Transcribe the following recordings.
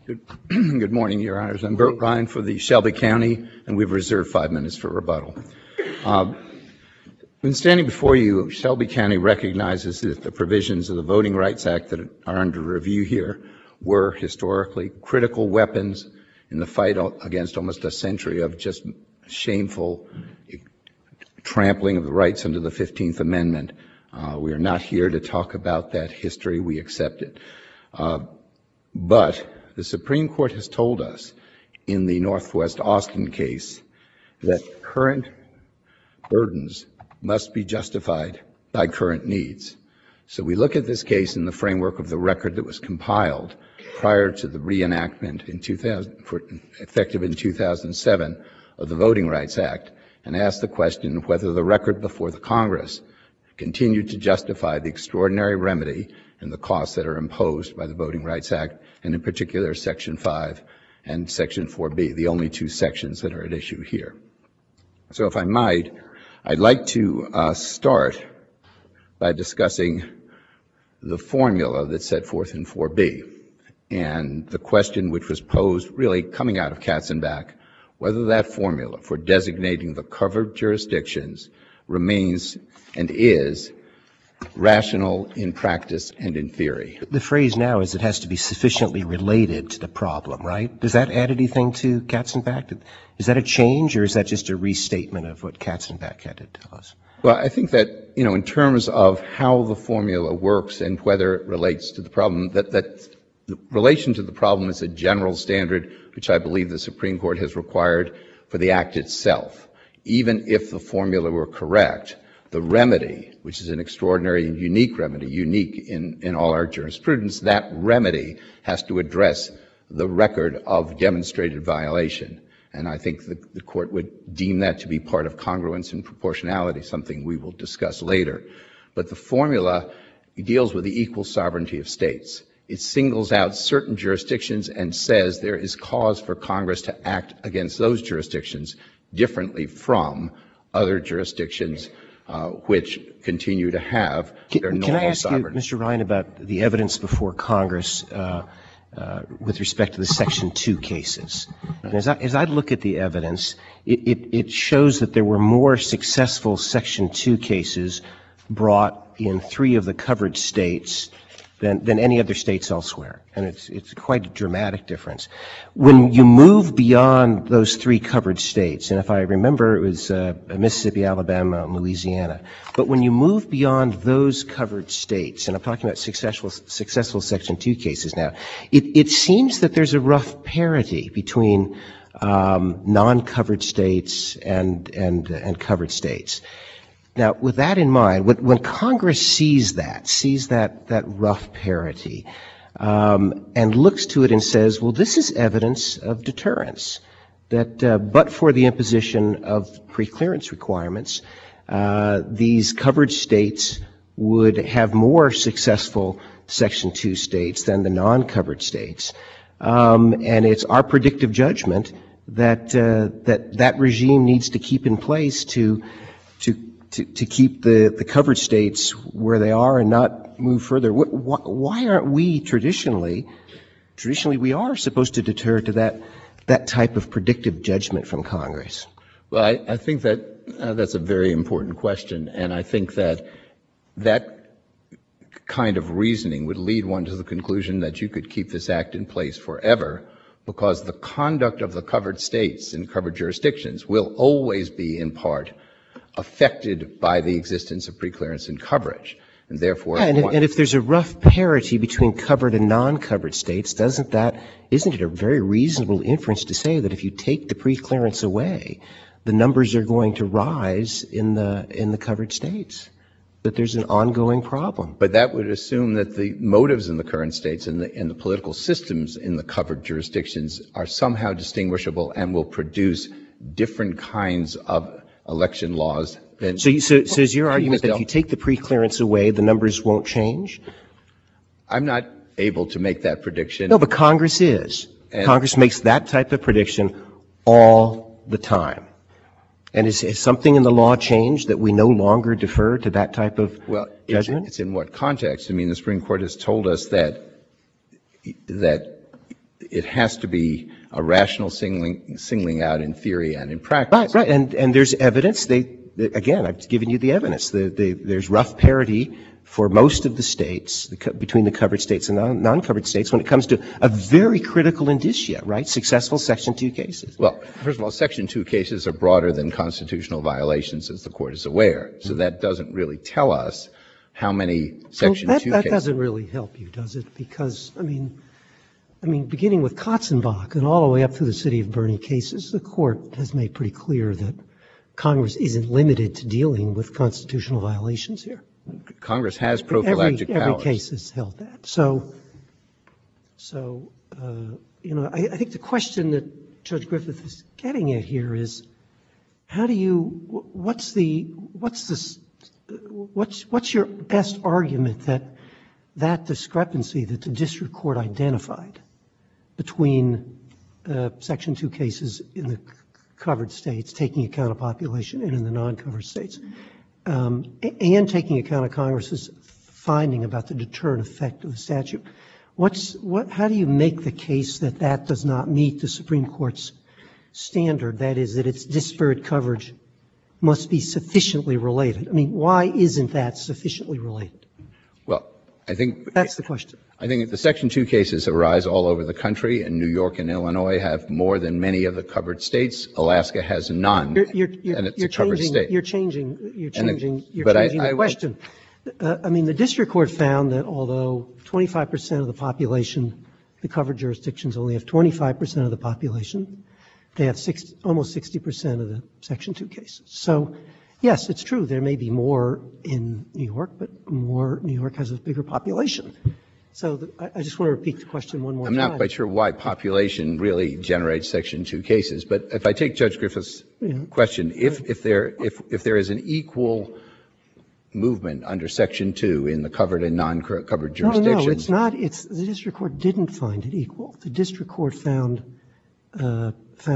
Good morning, Your Honors. I'm Burt Ryan for the Shelby County, and we've reserved 5 minutes for rebuttal. When standing before you, Shelby County recognizes that the provisions of the Voting Rights Act that are under review here were historically critical weapons in the fight against almost a century of just shameful trampling of the rights under the 15th Amendment. We are not here to talk about that history. We accept it. But the Supreme Court has told us in the Northwest Austin case that current burdens must be justified by current needs. So we look at this case in the framework of the record that was compiled prior to the reenactment effective in 2007 of the Voting Rights Act, and ask the question whether the record before the Congress continued to justify the extraordinary remedy and the costs that are imposed by the Voting Rights Act, and in particular Section 5 and Section 4B, the only two sections that are at issue here. So if I might, I'd like to start by discussing the formula that's set forth in 4B, and the question which was posed really coming out of Katzenbach, whether that formula for designating the covered jurisdictions remains and is rational in practice and in theory. The phrase now is it has to be sufficiently related to the problem, right? Does that add anything to Katzenbach? Is that a change, or is that just a restatement of what Katzenbach had to tell us? Well, I think that, in terms of how the formula works and whether it relates to the problem, that the relation to the problem is a general standard which I believe the Supreme Court has required for the Act itself. Even if the formula were correct, the remedy, which is an extraordinary and unique remedy, unique in all our jurisprudence, that remedy has to address the record of demonstrated violation. And I think the Court would deem that to be part of congruence and proportionality, something we will discuss later. But the formula deals with the equal sovereignty of states. It singles out certain jurisdictions and says there is cause for Congress to act against those jurisdictions differently from other jurisdictions which continue to have their normal sovereignty. Can I ask you, Mr. Ryan, about the evidence before Congress with respect to the Section 2 cases? And as I look at the evidence, it shows that there were more successful Section 2 cases brought in 3 of the covered states than any other states elsewhere. And it's quite a dramatic difference. When you move beyond those 3 covered states, and if I remember it was Mississippi, Alabama, and Louisiana, but when you move beyond those covered states, and I'm talking about successful Section 2 cases now, it seems that there's a rough parity between non-covered states and covered states. Now, with that in mind, when Congress sees that rough parity, and looks to it and says, well, this is evidence of deterrence, that but for the imposition of preclearance requirements, these covered states would have more successful Section 2 states than the non-covered states. And it's our predictive judgment that that regime needs to keep in place to keep the covered states where they are and not move further. Why aren't we traditionally we are supposed to deter to that type of predictive judgment from Congress? Well, I think that's a very important question, and I think that kind of reasoning would lead one to the conclusion that you could keep this act in place forever, because the conduct of the covered states and covered jurisdictions will always be in part affected by the existence of preclearance and coverage. And therefore, and if there's a rough parity between covered and non-covered states, isn't it a very reasonable inference to say that if you take the preclearance away, the numbers are going to rise in the covered states? That there's an ongoing problem. But that would assume that the motives in the current states and the political systems in the covered jurisdictions are somehow distinguishable and will produce different kinds of election laws. So is your argument that if you take the preclearance away, the numbers won't change? I'm not able to make that prediction. No, but Congress is. Congress makes that type of prediction all the time. And has something in the law changed that we no longer defer to that type of judgment? It's in what context? I mean, the Supreme Court has told us that it has to be a rational singling out in theory and in practice. Right. And there's evidence. Again, I've given you the evidence. There's rough parity for most of the states, between the covered states and non-covered states, when it comes to a very critical indicia, right? Successful Section 2 cases. Well, first of all, Section 2 cases are broader than constitutional violations, as the Court is aware. So that doesn't really tell us how many Section 2 cases. That doesn't really help you, does it? Because, I mean, beginning with Katzenbach and all the way up through the City of Bernie cases, the Court has made pretty clear that Congress isn't limited to dealing with constitutional violations here. Congress has prophylactic powers. Every case has held that. So I think the question that Judge Griffith is getting at here is, what's your best argument that discrepancy that the district court identified between Section 2 cases in the covered states, taking account of population, and in the non-covered states, and taking account of Congress's finding about the deterrent effect of the statute? How do you make the case that does not meet the Supreme Court's standard, that is, that its disparate coverage must be sufficiently related? I mean, why isn't that sufficiently related? Well, I think that's the question. I think the Section 2 cases arise all over the country, and New York and Illinois have more than many of the covered states. Alaska has none, and it's a covered state. You're changing the question. I mean, the district court found that although 25% of the population, the covered jurisdictions only have 25% of the population, they have almost 60% of the Section 2 cases. So, yes, it's true. There may be more in New York, but New York has a bigger population. So I just want to repeat the question one more time. I'm not quite sure why population really generates Section 2 cases, but if I take Judge Griffith's question, if there is an equal movement under Section 2 in the covered and non-covered jurisdictions. No, it's not. The district court didn't find it equal. The district court found that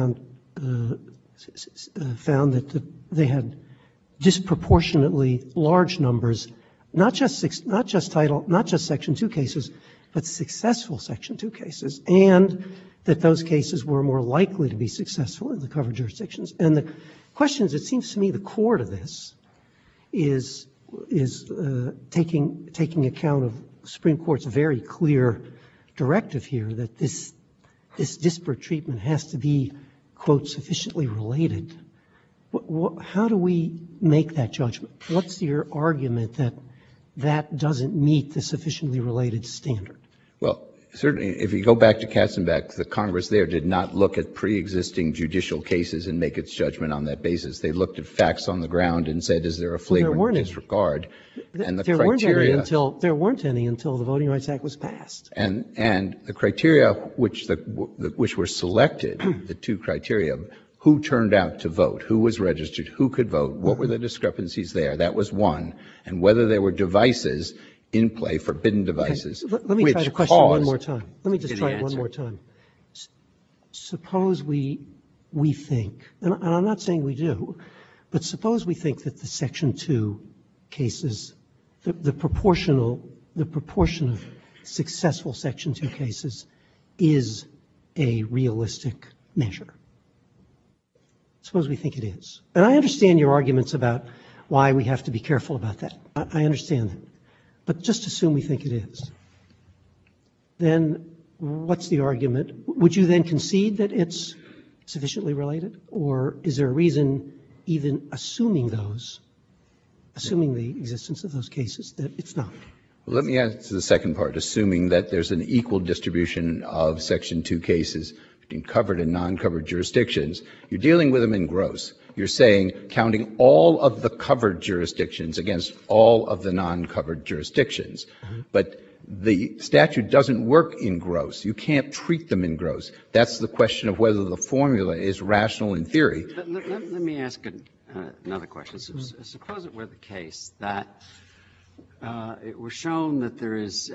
they had disproportionately large numbers, not just Section 2 cases, but successful Section 2 cases, and that those cases were more likely to be successful in the covered jurisdictions. And the question is, it seems to me the core to this is taking account of the Supreme Court's very clear directive here that this disparate treatment has to be, quote, sufficiently related. How do we make that judgment? What's your argument that doesn't meet the sufficiently related standard? Well, certainly, if you go back to Katzenbach, the Congress there did not look at pre-existing judicial cases and make its judgment on that basis. They looked at facts on the ground and said, is there a flagrant disregard? And the criteria. There weren't any until the Voting Rights Act was passed. And the criteria which were selected, the two criteria, who turned out to vote, who was registered, who could vote, what were the discrepancies there? That was one. And whether there were devices in play, forbidden devices. Okay. Let me try the question one more time. Let me just try it one more time. Suppose we think, and I'm not saying we do, but suppose we think that the Section 2 cases, the proportion of successful Section 2 cases is a realistic measure. Suppose we think it is. And I understand your arguments about why we have to be careful about that. I understand that. But just assume we think it is. Then what's the argument? Would you then concede that it's sufficiently related? Or is there a reason, even assuming the existence of those cases, that it's not? Well, let me answer the second part, assuming that there's an equal distribution of Section 2 cases between covered and non-covered jurisdictions. You're dealing with them in gross. You're saying counting all of the covered jurisdictions against all of the non-covered jurisdictions. Mm-hmm. But the statute doesn't work in gross. You can't treat them in gross. That's the question of whether the formula is rational in theory. Let me ask another question. Suppose it were the case that it were shown that there is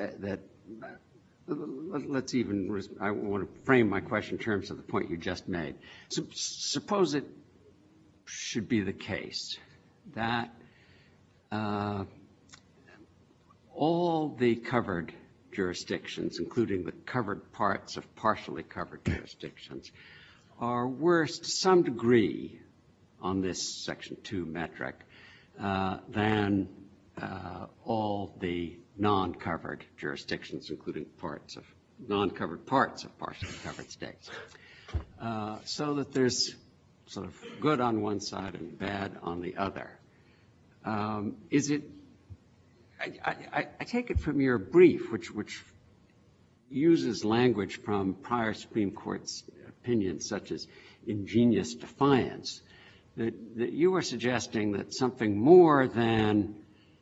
I want to frame my question in terms of the point you just made. Suppose it should be the case that all the covered jurisdictions, including the covered parts of partially covered jurisdictions, are worse to some degree on this Section 2 metric than all the non-covered jurisdictions, including non-covered parts of partially covered states. So that there's sort of good on one side and bad on the other. Is it, I take it from your brief, which uses language from prior Supreme Court's opinions, such as ingenious defiance, that you are suggesting that something more than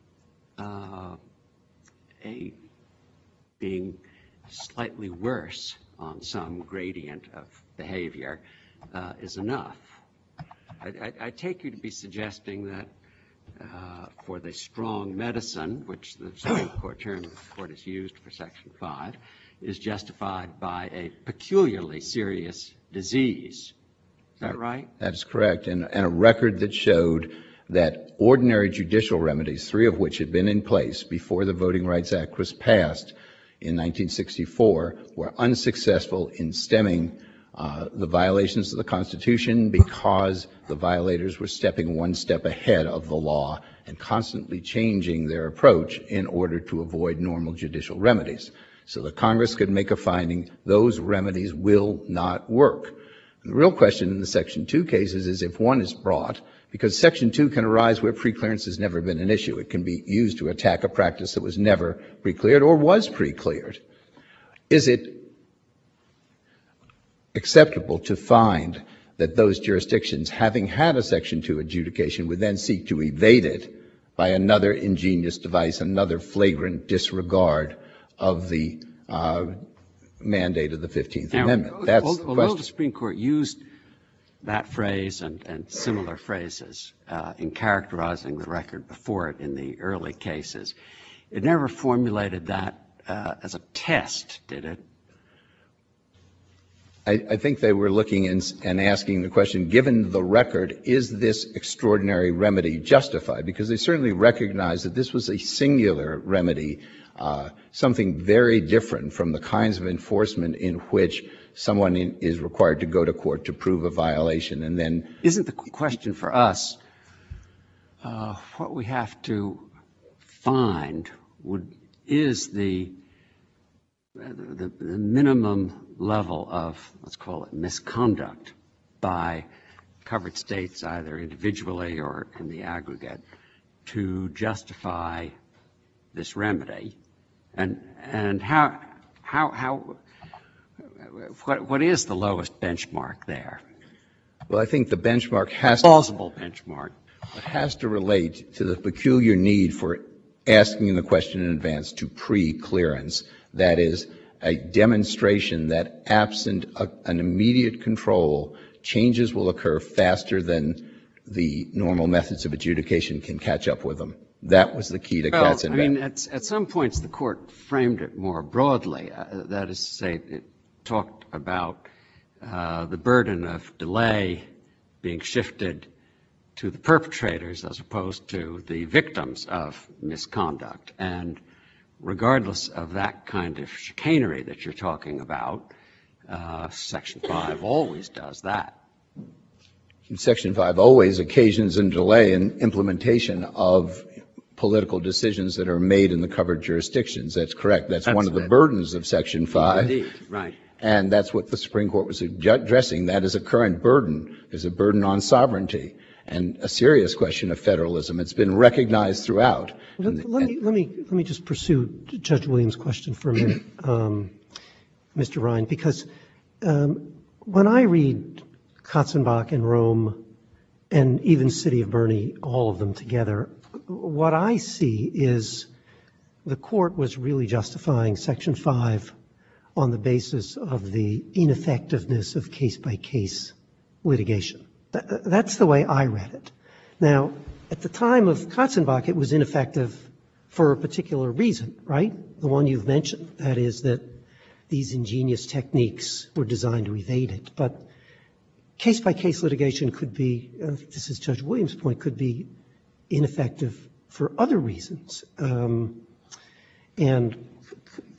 being slightly worse on some gradient of behavior is enough. I take you to be suggesting that for the strong medicine, which the Supreme Court term the Court has used for Section 5, is justified by a peculiarly serious disease. Is that right? That's correct. And a record that showed that ordinary judicial remedies, 3 of which had been in place before the Voting Rights Act was passed in 1964, were unsuccessful in stemming the violations of the Constitution because the violators were stepping one step ahead of the law and constantly changing their approach in order to avoid normal judicial remedies. So the Congress could make a finding, those remedies will not work. And the real question in the Section 2 cases is if one is brought, because Section 2 can arise where preclearance has never been an issue. It can be used to attack a practice that was never precleared or was precleared. Is it acceptable to find that those jurisdictions, having had a Section 2 adjudication, would then seek to evade it by another ingenious device, another flagrant disregard of the mandate of the 15th Amendment? That's the question. Although the Supreme Court used that phrase and similar phrases in characterizing the record before it in the early cases, it never formulated that as a test, did it? I think they were looking and asking the question, given the record, is this extraordinary remedy justified? Because they certainly recognized that this was a singular remedy, something very different from the kinds of enforcement in which someone is required to go to court to prove a violation. And then isn't the question for us what we have to find is the minimum level of, let's call it, misconduct by covered states, either individually or in the aggregate, to justify this remedy, and what is the lowest benchmark there? Well, I think the benchmark plausible benchmark. It has to relate to the peculiar need for asking the question in advance to pre-clearance. That is, a demonstration that absent an immediate control, changes will occur faster than the normal methods of adjudication can catch up with them. That was the key to Katzenbach. I mean, at some points the Court framed it more broadly. That is to say, it talked about the burden of delay being shifted to the perpetrators as opposed to the victims of misconduct. And regardless of that kind of chicanery that you're talking about, Section 5 always does that. Section 5 always occasions a delay in implementation of political decisions that are made in the covered jurisdictions. That's correct. That's one of the burdens of Section 5. Indeed, right. And that's what the Supreme Court was addressing. That is a current burden. There's a burden on sovereignty and a serious question of federalism. It's been recognized throughout. Let me just pursue Judge Williams' question for a minute, Mr. Ryan, because when I read Katzenbach and Rome and even City of Burney, all of them together, what I see is the Court was really justifying Section 5 on the basis of the ineffectiveness of case-by-case litigation. That's the way I read it. Now, at the time of Katzenbach, it was ineffective for a particular reason, right? The one you've mentioned, that is that these ingenious techniques were designed to evade it. But case-by-case litigation could be, this is Judge Williams' point, could be ineffective for other reasons. And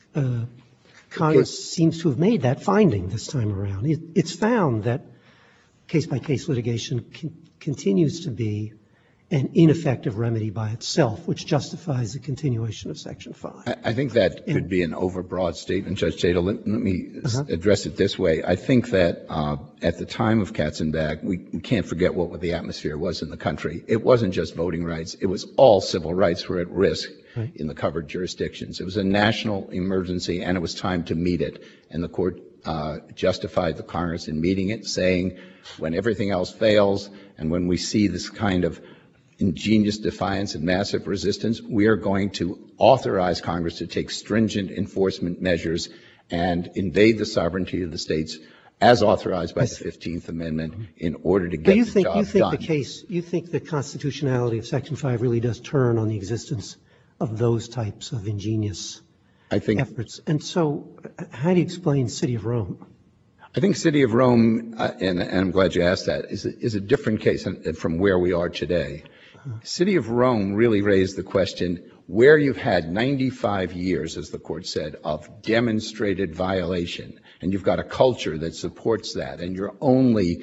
Congress seems to have made that finding this time around. It's found that case-by-case litigation continues to be an ineffective remedy by itself, which justifies the continuation of Section 5. I think that could be an overbroad statement, Judge Tatel. Let me address it this way. I think that at the time of Katzenbach, we can't forget what the atmosphere was in the country. It wasn't just voting rights. It was all civil rights were at risk in the covered jurisdictions. It was a national emergency, and it was time to meet it. And the Court justified the Congress in meeting it, saying when everything else fails and when we see this kind of ingenious defiance and massive resistance, we are going to authorize Congress to take stringent enforcement measures and invade the sovereignty of the states as authorized by the 15th Amendment in order to get the job done. You think the constitutionality of Section 5 really does turn on the existence of those types of ingenious efforts. And so how do you explain City of Rome? I think City of Rome, and I'm glad you asked that, is a different case from where we are today. City of Rome really raised the question where you've had 95 years, as the Court said, of demonstrated violation, and you've got a culture that supports that, and you're only,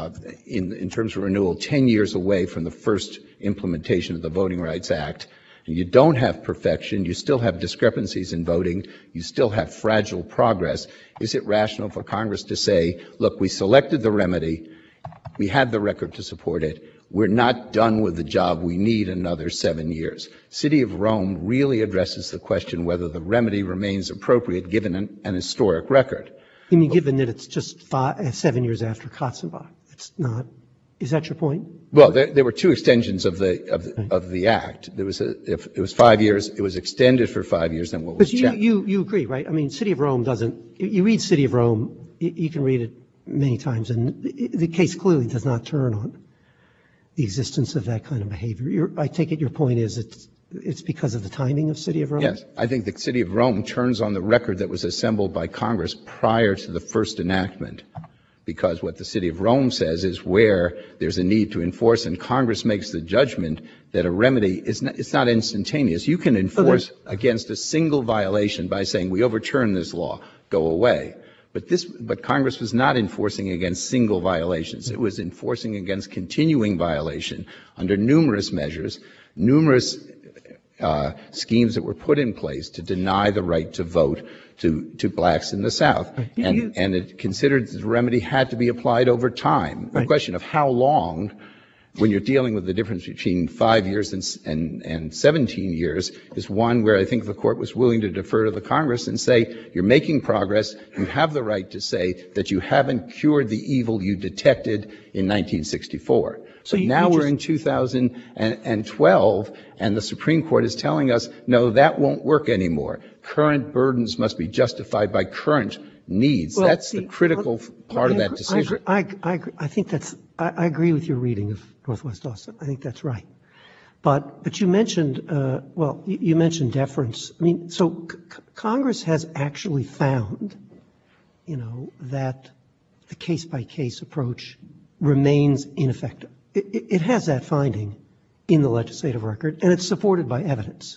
in terms of renewal, 10 years away from the first implementation of the Voting Rights Act, and you don't have perfection, you still have discrepancies in voting, you still have fragile progress. Is it rational for Congress to say, look, we selected the remedy, we had the record to support it, we're not done with the job, we need another 7 years? City of Rome really addresses the question whether the remedy remains appropriate given an historic record. You mean given that it's just 7 years after Katzenbach? It's not. Is that your point? Well, there were two extensions of the act. There was if it was 5 years, it was extended for 5 years. Then what was checked? You agree, right? I mean, City of Rome doesn't. You read City of Rome, you can read it many times, and the case clearly does not turn on the existence of that kind of behavior. I take it your point is it's because of the timing of City of Rome? Yes, I think the City of Rome turns on the record that was assembled by Congress prior to the first enactment. Because what the City of Rome says is where there's a need to enforce, and Congress makes the judgment that a remedy it's not instantaneous. You can enforce against a single violation by saying we overturn this law, go away. But Congress was not enforcing against single violations. It was enforcing against continuing violation under numerous measures, numerous schemes that were put in place to deny the right to vote to blacks in the South. And it considered the remedy had to be applied over time. The question of how long, when you're dealing with the difference between 5 years and 17 years, is one where I think the Court was willing to defer to the Congress and say, you're making progress, you have the right to say that you haven't cured the evil you detected in 1964. So now we're in 2012, and the Supreme Court is telling us, no, that won't work anymore. Current burdens must be justified by current needs. Well, that's the critical part of that decision. I think I agree with your reading of Northwest Austin. I think that's right. But you mentioned, you mentioned deference. I mean, so Congress has actually found, that the case-by-case approach remains ineffective. It has that finding in the legislative record, and it's supported by evidence.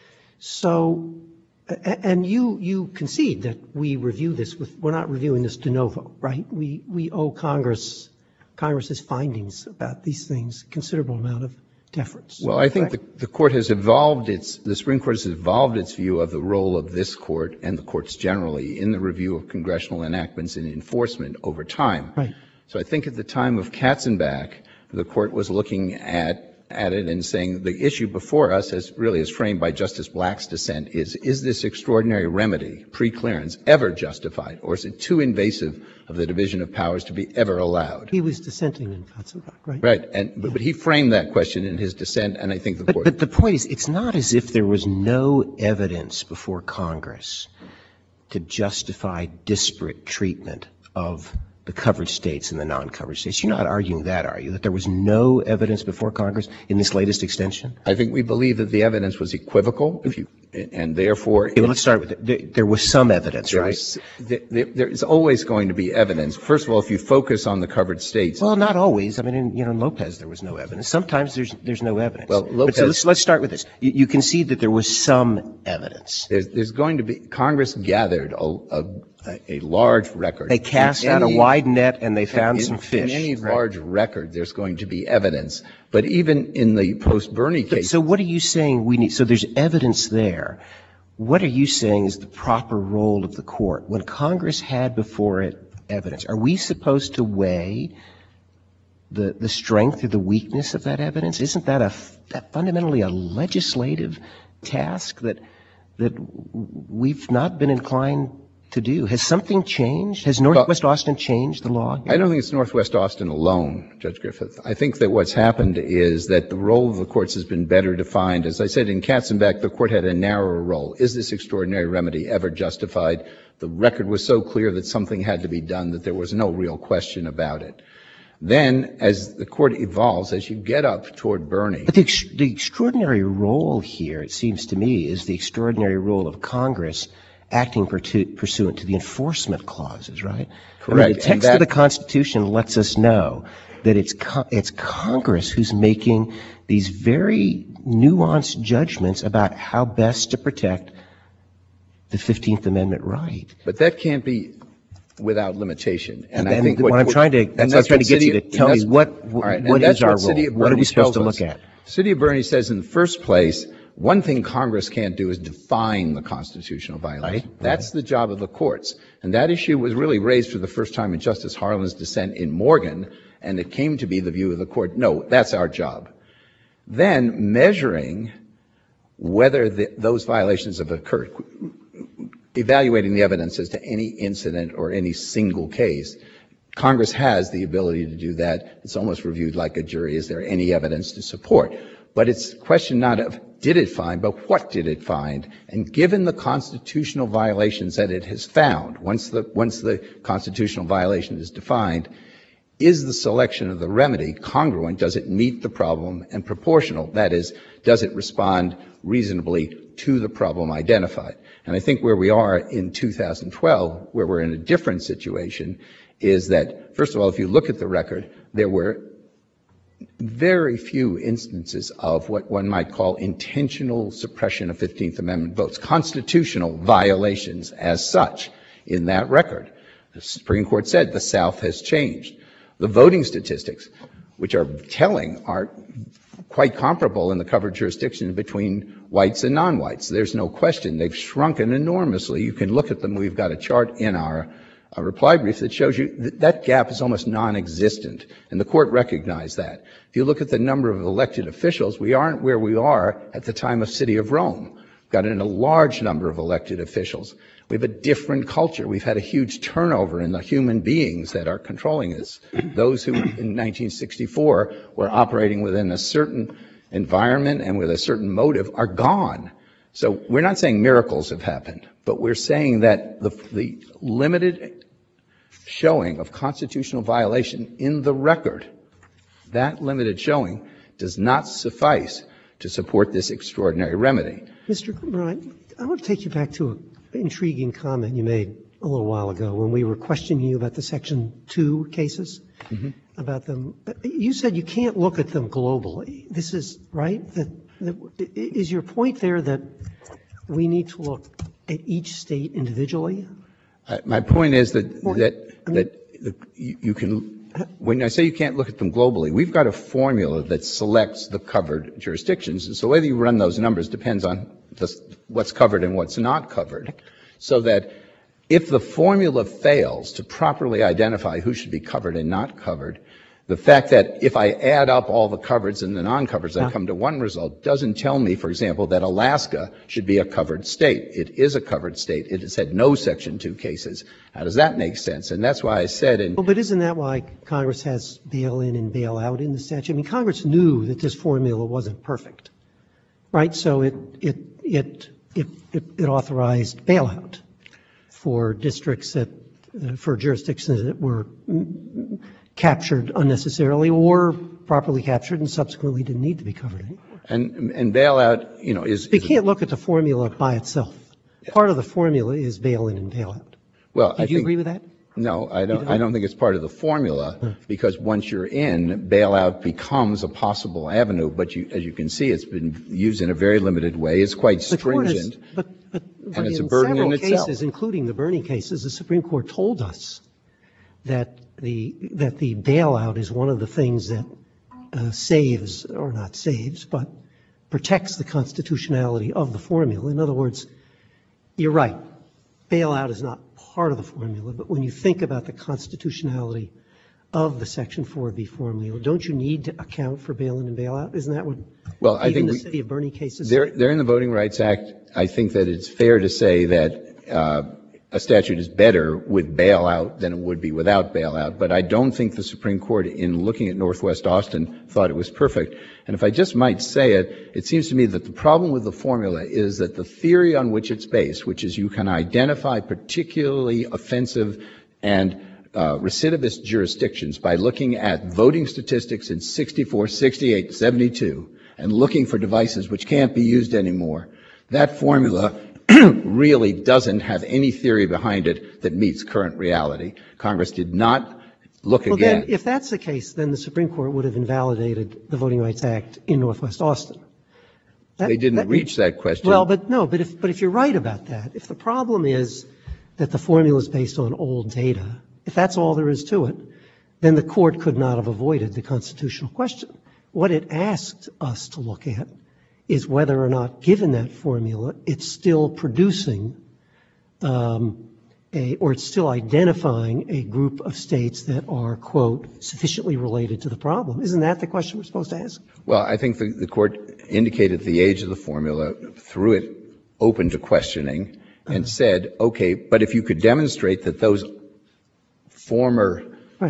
So, and you concede that we review this we're not reviewing this de novo, right? We owe Congress's findings about these things a considerable amount of deference. Well, I think the Court has the Supreme Court has evolved its view of the role of this Court and the courts generally in the review of congressional enactments and enforcement over time. Right. So I think at the time of Katzenbach, the Court was looking at it and saying the issue before us, as framed by Justice Black's dissent, is this extraordinary remedy, pre-clearance, ever justified, or is it too invasive of the division of powers to be ever allowed? He was dissenting in Katzenbach, right? Right, but he framed that question in his dissent, and I think the Court... But the point is, it's not as if there was no evidence before Congress to justify disparate treatment of the covered states and the non-covered states. You're not arguing that, are you, that there was no evidence before Congress in this latest extension? I think we believe that the evidence was equivocal. and therefore. Okay, well, let's start with it. There was some evidence, right? There is always going to be evidence. First of all, if you focus on the covered states. Well, not always. I mean, in Lopez, there was no evidence. Sometimes there's no evidence. Well, Lopez. But so let's start with this. You concede that there was some evidence. There's going to be, Congress gathered a large record. They cast out a wide net and they found some fish. In any large record, there's going to be evidence. But even in the post-Bernie case. So what are you saying we need? So there's evidence there. What are you saying is the proper role of the court? When Congress had before it evidence, are we supposed to weigh the strength or the weakness of that evidence? Isn't that fundamentally a legislative task that we've not been inclined to do? Has something changed? Has Northwest Austin changed the law here? I don't think it's Northwest Austin alone, Judge Griffith. I think that what's happened is that the role of the courts has been better defined. As I said, in Katzenbach, the court had a narrower role. Is this extraordinary remedy ever justified? The record was so clear that something had to be done that there was no real question about it. Then, as the court evolves, as you get up toward Bernie. But the extraordinary role here, it seems to me, is the extraordinary role of Congress acting pursuant to the enforcement clauses, right? Correct. I mean, the text of the Constitution lets us know that it's Congress who's making these very nuanced judgments about how best to protect the 15th Amendment right. But that can't be without limitation. And I think what I'm trying to get you to tell me what is our role? What are we supposed to look at? The City of Bernie says in the first place, one thing Congress can't do is define the constitutional violation. Right. That's the job of the courts. And that issue was really raised for the first time in Justice Harlan's dissent in Morgan, and it came to be the view of the court, no, that's our job. Then measuring whether those violations have occurred, evaluating the evidence as to any incident or any single case, Congress has the ability to do that. It's almost reviewed like a jury. Is there any evidence to support? But it's a question not of did it find, but what did it find? And given the constitutional violations that it has found, once the constitutional violation is defined, is the selection of the remedy congruent? Does it meet the problem and proportional? That is, does it respond reasonably to the problem identified? And I think where we are in 2012, where we're in a different situation, is that, first of all, if you look at the record, there were very few instances of what one might call intentional suppression of 15th Amendment votes, constitutional violations as such in that record. The Supreme Court said the South has changed. The voting statistics, which are telling, are quite comparable in the covered jurisdiction between whites and non-whites. There's no question. They've shrunken enormously. You can look at them. We've got a chart in our reply brief that shows you that gap is almost non-existent, and the court recognized that. If you look at the number of elected officials, we aren't where we are at the time of City of Rome. We've got a large number of elected officials. We have a different culture. We've had a huge turnover in the human beings that are controlling us. Those who in 1964 were operating within a certain environment and with a certain motive are gone. So we're not saying miracles have happened, but we're saying that the limited showing of constitutional violation in the record, that limited showing does not suffice to support this extraordinary remedy. Mr. Wright, I want to take you back to an intriguing comment you made a little while ago when we were questioning you about the Section 2 cases, about them. You said you can't look at them globally. This is right? Is your point there that we need to look at each state individually? My point is that you can, when I say you can't look at them globally, we've got a formula that selects the covered jurisdictions. And so whether you run those numbers depends on what's covered and what's not covered. So that if the formula fails to properly identify who should be covered and not covered, the fact that if I add up all the covereds and the non-covereds, I come to one result doesn't tell me, for example, that Alaska should be a covered state. It is a covered state. It has had no Section 2 cases. How does that make sense? And that's why I said Well, but isn't that why Congress has bail-in and bail-out in the statute? I mean, Congress knew that this formula wasn't perfect, right? So it authorized bailout for districts for jurisdictions that were captured unnecessarily or properly captured and subsequently didn't need to be covered anymore. And bailout, you know, is. You can't look at the formula by itself. Part of the formula is bail-in and bailout. Well, Do you agree with that? No, I don't think it's part of the formula, because once you're in, bailout becomes a possible avenue, but as you can see, it's been used in a very limited way. It's quite stringent. But and it's a in burden in several itself. cases, including the Bernie cases, the Supreme Court told us that the bailout is one of the things that saves, or not saves, but protects the constitutionality of the formula. In other words, you're right. Bailout is not part of the formula, but when you think about the constitutionality of the Section 4B formula, don't you need to account for bail-in and bailout? Isn't that what I think the City of Bernie cases they're in the Voting Rights Act. I think that it's fair to say that a statute is better with bailout than it would be without bailout, but I don't think the Supreme Court, in looking at Northwest Austin, thought it was perfect. And if I just might say it, it seems to me that the problem with the formula is that the theory on which it's based, which is you can identify particularly offensive and recidivist jurisdictions by looking at voting statistics in 64, 68, 72, and looking for devices which can't be used anymore, that formula really doesn't have any theory behind it that meets current reality. Congress did not look well, again. Then, if that's the case, then the Supreme Court would have invalidated the Voting Rights Act in Northwest Austin. They didn't reach that question. Well, but if you're right about that, if the problem is that the formula is based on old data, if that's all there is to it, then the court could not have avoided the constitutional question. What it asked us to look at is whether or not, given that formula, it's still producing or it's still identifying a group of states that are, quote, sufficiently related to the problem. Isn't that the question we're supposed to ask? Well, I think the court indicated the age of the formula, threw it open to questioning, and said, okay, but if you could demonstrate that those former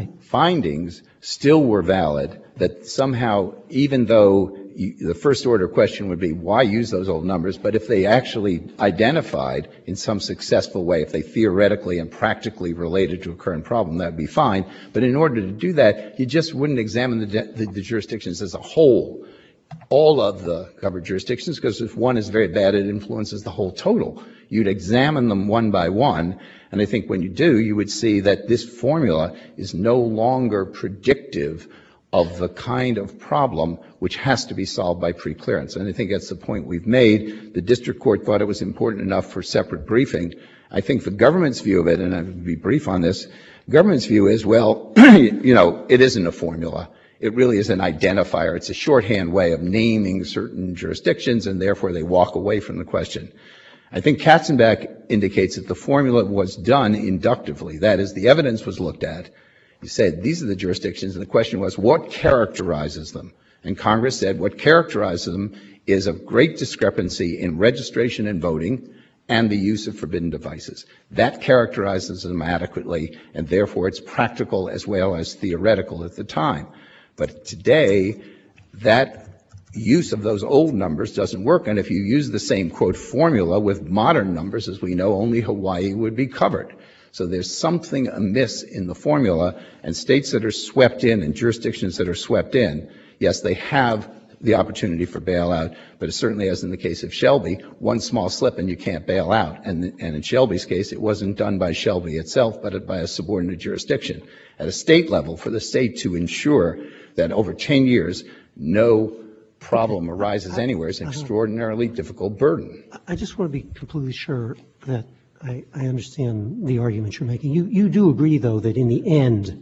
findings still were valid, that somehow, even though the first order question would be, why use those old numbers? But if they actually identified in some successful way, if they theoretically and practically related to a current problem, that would be fine. But in order to do that, you just wouldn't examine the jurisdictions as a whole, all of the covered jurisdictions, because if one is very bad, it influences the whole total. You'd examine them one by one, and I think when you do, you would see that this formula is no longer predictive of the kind of problem which has to be solved by preclearance. And I think that's the point we've made. The district court thought it was important enough for separate briefing. I think the government's view of it, and I would be brief on this, government's view is, well, you know, it isn't a formula. It really is an identifier. It's a shorthand way of naming certain jurisdictions, and therefore they walk away from the question. I think Katzenbach indicates that the formula was done inductively. That is, the evidence was looked at. You said, these are the jurisdictions, and the question was, what characterizes them? And Congress said, what characterizes them is a great discrepancy in registration and voting and the use of forbidden devices. That characterizes them adequately, and therefore it's practical as well as theoretical at the time. But today, that use of those old numbers doesn't work, and if you use the same, quote, formula with modern numbers, as we know, only Hawaii would be covered. So there's something amiss in the formula, and states that are swept in and jurisdictions that are swept in, yes, they have the opportunity for bailout, but it certainly, as in the case of Shelby, one small slip and you can't bail out. And in Shelby's case, it wasn't done by Shelby itself, but by a subordinate jurisdiction. At a state level, for the state to ensure that over 10 years, no problem arises anywhere is an extraordinarily difficult burden. I just want to be completely sure that I understand the argument you're making. You do agree, though, that in the end,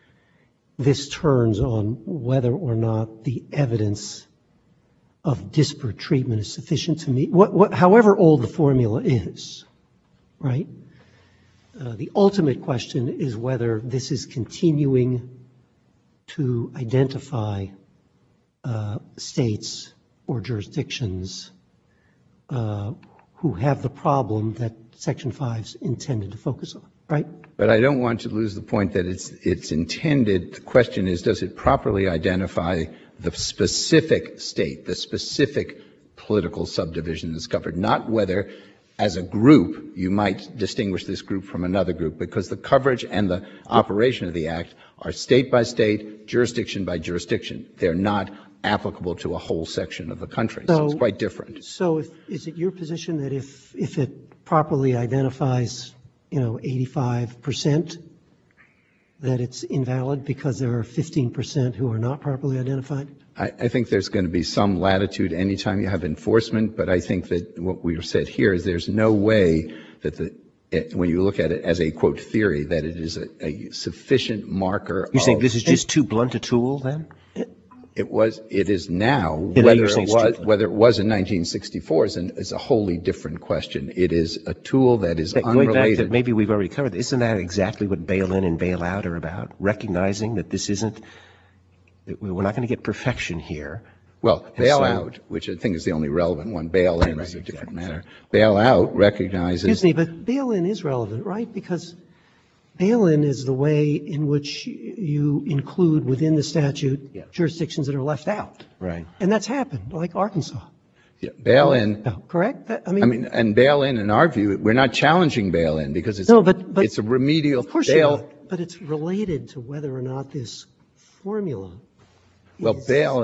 this turns on whether or not the evidence of disparate treatment is sufficient to meet, however old the formula is, right? The ultimate question is whether this is continuing to identify states or jurisdictions who have the problem that Section 5's intended to focus on, right? But I don't want to lose the point that it's intended. The question is, does it properly identify the specific state, the specific political subdivision that's covered, not whether as a group you might distinguish this group from another group, because the coverage and the operation of the Act are state by state, jurisdiction by jurisdiction. They're not applicable to a whole section of the country. So it's quite different. So is it your position that if it properly identifies, 85%, that it's invalid because there are 15% who are not properly identified? I think there's going to be some latitude anytime you have enforcement, but I think that what we have said here is there's no way that when you look at it as a, quote, theory, that it is a sufficient marker. You're saying this is just too blunt a tool, then? It is now. Whether it was in 1964 is a wholly different question. It is a tool that is unrelated. Going back to, maybe we've already covered, isn't that exactly what bail in and bail out are about? Recognizing that this isn't, that we're not going to get perfection here. Well, bail out, which I think is the only relevant one, bail in is a different matter. Bail out recognizes. Excuse me, but bail in is relevant, right? Because bail in is the way in which you include within the statute jurisdictions that are left out. Right. And that's happened, like Arkansas. Yeah, bail in. Correct? And bail in our view, we're not challenging bail in because it's, it's a remedial. Of course you're not, but it's related to whether or not this formula. Well, bail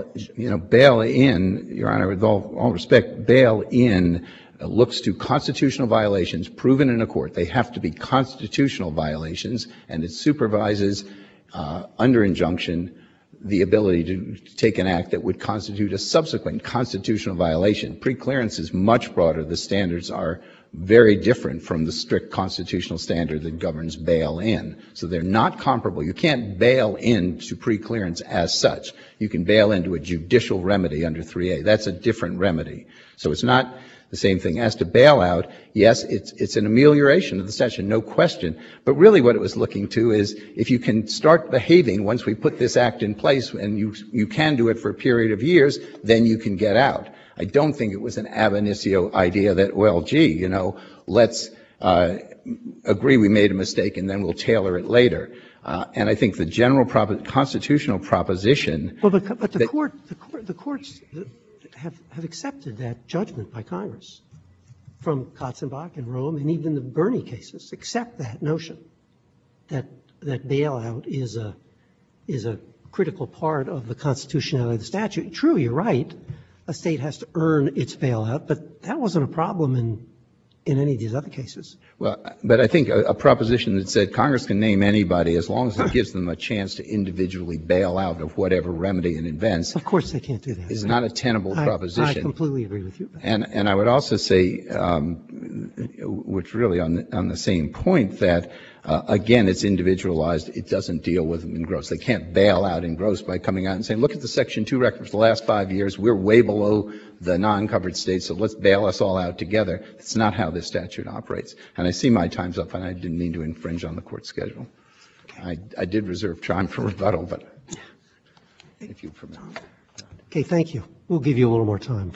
in, Your Honor, with all respect, bail in looks to constitutional violations proven in a court. They have to be constitutional violations, and it supervises under injunction the ability to take an act that would constitute a subsequent constitutional violation. Preclearance is much broader. The standards are very different from the strict constitutional standard that governs bail in. So they're not comparable. You can't bail into preclearance as such. You can bail into a judicial remedy under 3A. That's a different remedy. So it's not the same thing. As to bail out, yes, it's an amelioration of the statute, no question. But really what it was looking to is if you can start behaving once we put this act in place, and you can do it for a period of years, then you can get out. I don't think it was an ab initio idea that, well, gee, let's agree we made a mistake and then we'll tailor it later. And I think the general constitutional proposition. Well, but the courts have accepted that judgment by Congress from Katzenbach and Rome, and even the Bernie cases accept that notion that bailout is a critical part of the constitutionality of the statute. True, you're right. A state has to earn its bailout, but that wasn't a problem in any of these other cases. Well, but I think a proposition that said Congress can name anybody as long as it gives them a chance to individually bail out of whatever remedy it invents. Of course they can't do that. Is not a tenable proposition. I completely agree with you. And I would also say, which really on the same point, that again, it's individualized. It doesn't deal with them in gross. They can't bail out in gross by coming out and saying, look at the Section 2 record for the last 5 years. We're way below the non-covered states, so let's bail us all out together. It's not how this statute operates. And I see my time's up, and I didn't mean to infringe on the court schedule. I did reserve time for rebuttal, but if you permit. Okay, thank you. We'll give you a little more time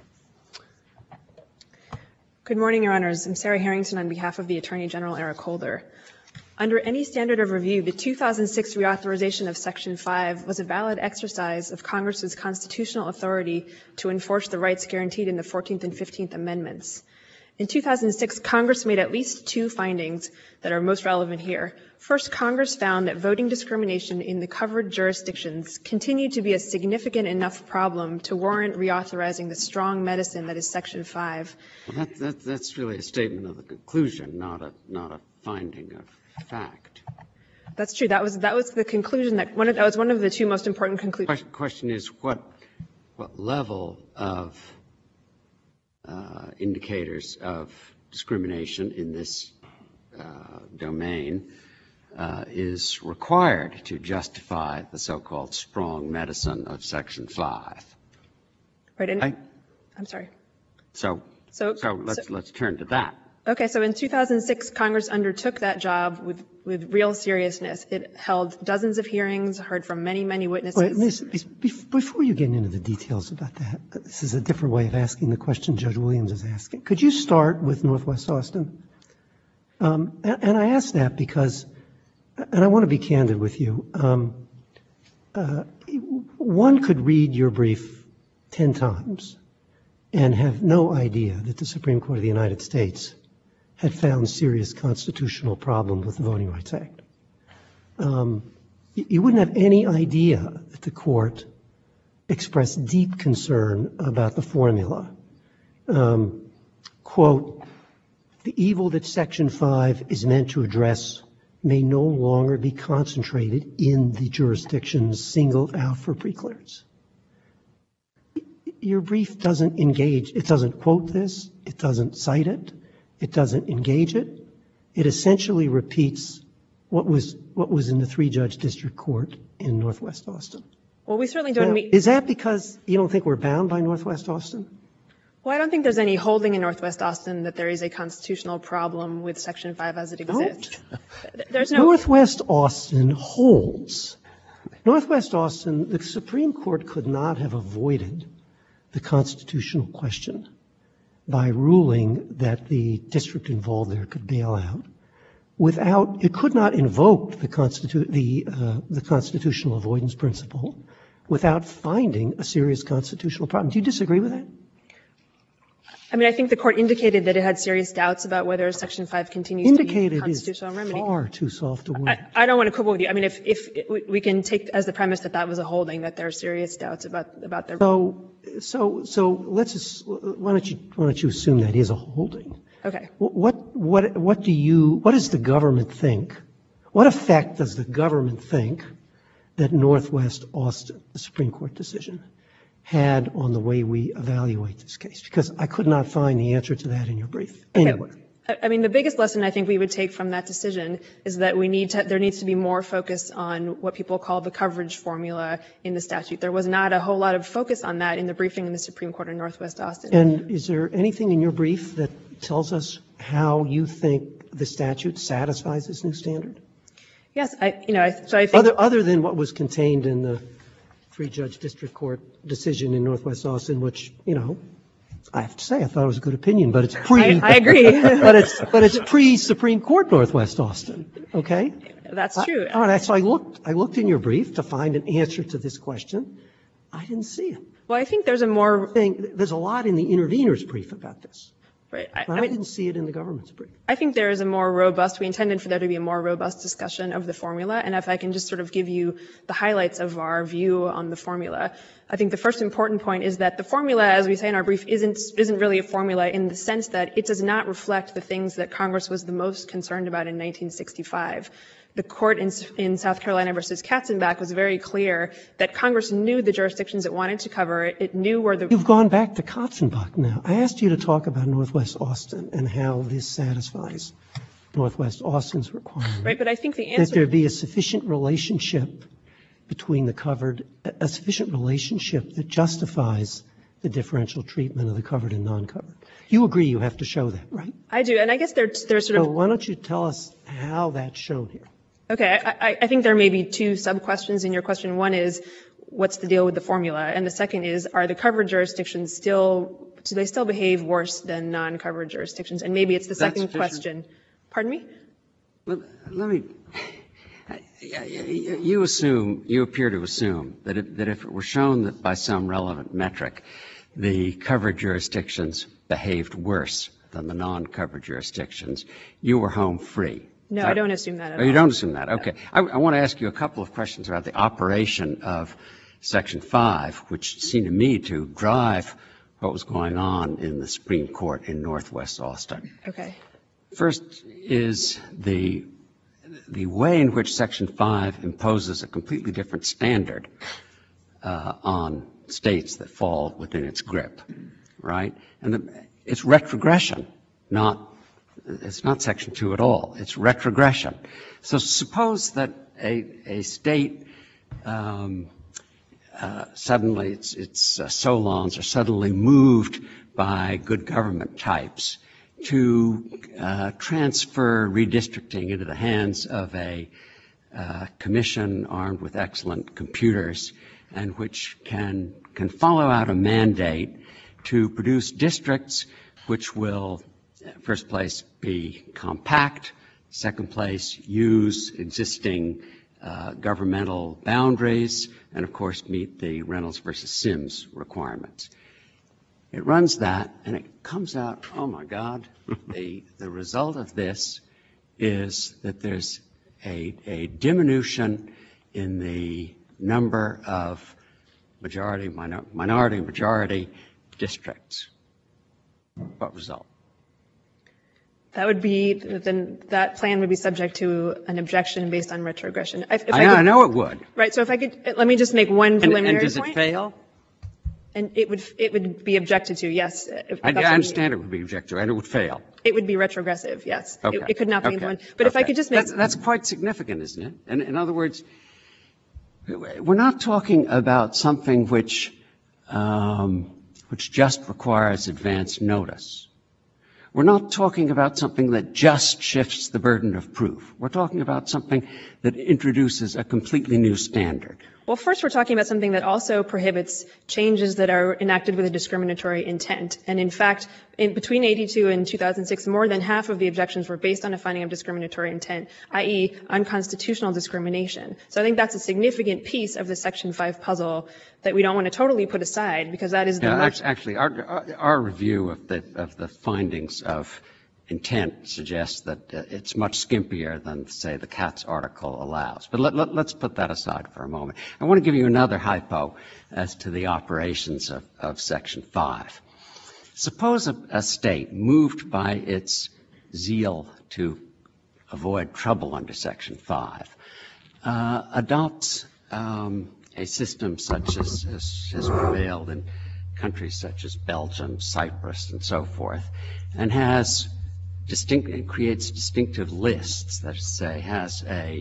Good morning, Your Honors. I'm Sarah Harrington on behalf of the Attorney General Eric Holder. Under any standard of review, the 2006 reauthorization of Section 5 was a valid exercise of Congress's constitutional authority to enforce the rights guaranteed in the 14th and 15th Amendments. In 2006, Congress made at least two findings that are most relevant here. First, Congress found that voting discrimination in the covered jurisdictions continued to be a significant enough problem to warrant reauthorizing the strong medicine that is Section 5. Well, that's really a statement of the conclusion, not a finding of fact. That's true. That was the conclusion that was one of the two most important conclusions. The question is what level of indicators of discrimination in this domain is required to justify the so-called strong medicine of Section 5. Right. I'm sorry. So let's turn to that. Okay, so in 2006, Congress undertook that job with real seriousness. It held dozens of hearings, heard from many, many witnesses. Wait, before you get into the details about that, this is a different way of asking the question Judge Williams is asking. Could you start with Northwest Austin? And I ask that because, and I want to be candid with you, one could read your brief 10 times and have no idea that the Supreme Court of the United States had found serious constitutional problems with the Voting Rights Act. You wouldn't have any idea that the court expressed deep concern about the formula. Quote, the evil that Section 5 is meant to address may no longer be concentrated in the jurisdictions singled out for preclearance. Your brief doesn't engage, it doesn't quote this, it doesn't cite it, it doesn't engage it. It essentially repeats what was in the 3-judge district court in Northwest Austin. Well, we certainly don't meet. Is that because you don't think we're bound by Northwest Austin? Well, I don't think there's any holding in Northwest Austin that there is a constitutional problem with Section 5 as it exists. There's no. Northwest Austin holds. Northwest Austin, the Supreme Court could not have avoided the constitutional question by ruling that the district involved there could bail out without, it could not invoke the constitutional avoidance principle without finding a serious constitutional problem. Do you disagree with that? I mean, I think the court indicated that it had serious doubts about whether Section 5 continues to be a constitutional remedy. Far too soft a word. I don't want to quibble with you. I mean, if we can take as the premise that that was a holding, that there are serious doubts about their. So let's just, why don't you assume that is a holding? Okay. What does the government think? What effect does the government think that Northwest Austin, the Supreme Court decision, had on the way we evaluate this case? Because I could not find the answer to that in your brief anywhere. Okay. I mean, the biggest lesson I think we would take from that decision is that there needs to be more focus on what people call the coverage formula in the statute. There was not a whole lot of focus on that in the briefing in the Supreme Court in Northwest Austin. And is there anything in your brief that tells us how you think the statute satisfies this new standard? Yes, so I think other than what was contained in the 3-judge district court decision in Northwest Austin, which, I have to say, I thought it was a good opinion, but it's I agree. but it's pre-Supreme Court Northwest Austin, okay? That's true. All right, so I looked in your brief to find an answer to this question. I didn't see it. Well, I think there's there's a lot in the intervener's brief about this. Right. I didn't see it in the government's brief. I think there is we intended for there to be a more robust discussion of the formula. And if I can just sort of give you the highlights of our view on the formula, I think the first important point is that the formula, as we say in our brief, isn't really a formula in the sense that it does not reflect the things that Congress was the most concerned about in 1965. The court in South Carolina versus Katzenbach was very clear that Congress knew the jurisdictions it wanted to cover. It knew where the. You've gone back to Katzenbach now. I asked you to talk about Northwest Austin and how this satisfies Northwest Austin's requirement. Right, but I think the answer. That there be a sufficient relationship between a sufficient relationship that justifies the differential treatment of the covered and non-covered. You agree you have to show that, right? I do, and I guess there's sort of. So why don't you tell us how that's shown here? Okay, I think there may be two sub-questions in your question. One is, what's the deal with the formula? And the second is, are the covered jurisdictions do they still behave worse than non-covered jurisdictions? And maybe it's the second question. Pardon me? Let me, you appear to assume that if it were shown that by some relevant metric, the covered jurisdictions behaved worse than the non-covered jurisdictions, you were home free. No, I don't assume that at all. You don't assume that. Okay. I want to ask you a couple of questions about the operation of Section 5, which seemed to me to drive what was going on in the Supreme Court in Northwest Austin. Okay. First is the way in which Section 5 imposes a completely different standard on states that fall within its grip, right? And it's retrogression, it's not Section 2 at all. It's retrogression. So suppose that a state suddenly, its solons are suddenly moved by good government types to transfer redistricting into the hands of a commission armed with excellent computers and which can follow out a mandate to produce districts which will, first place, be compact, second place, use existing governmental boundaries, and of course meet the Reynolds versus Sims requirements. It runs that, and it comes out, oh my God, the result of this is that there's a diminution in the number of minority districts. What result? That would be, then that plan would be subject to an objection based on retrogression. I know it would. Right, so if I could, let me just make one preliminary And does it point. fail? And it would be objected to, yes. I understand it would be objected to, and it would fail. It would be retrogressive, yes. Okay. It could not be Okay. implemented. But if I could just make. That's quite significant, isn't it? And in other words, we're not talking about something which just requires advance notice. We're not talking about something that just shifts the burden of proof. We're talking about something that introduces a completely new standard. Well, first we're talking about something that also prohibits changes that are enacted with a discriminatory intent. And in fact, between 82 and 2006, more than half of the objections were based on a finding of discriminatory intent, i.e. unconstitutional discrimination. So I think that's a significant piece of the Section 5 puzzle that we don't want to totally put aside, because that is the most. Actually, our review of the findings of intent suggests that it's much skimpier than, say, the Katz article allows. But let's put that aside for a moment. I want to give you another hypo as to the operations of Section 5. Suppose a state, moved by its zeal to avoid trouble under Section 5, adopts a system such as has prevailed in countries such as Belgium, Cyprus, and so forth, and has creates distinctive lists, that is to say, has an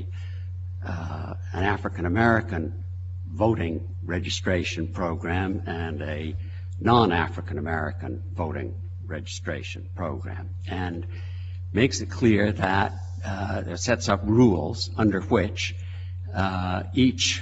African American voting registration program and a non-African American voting registration program, and makes it clear that it sets up rules under which each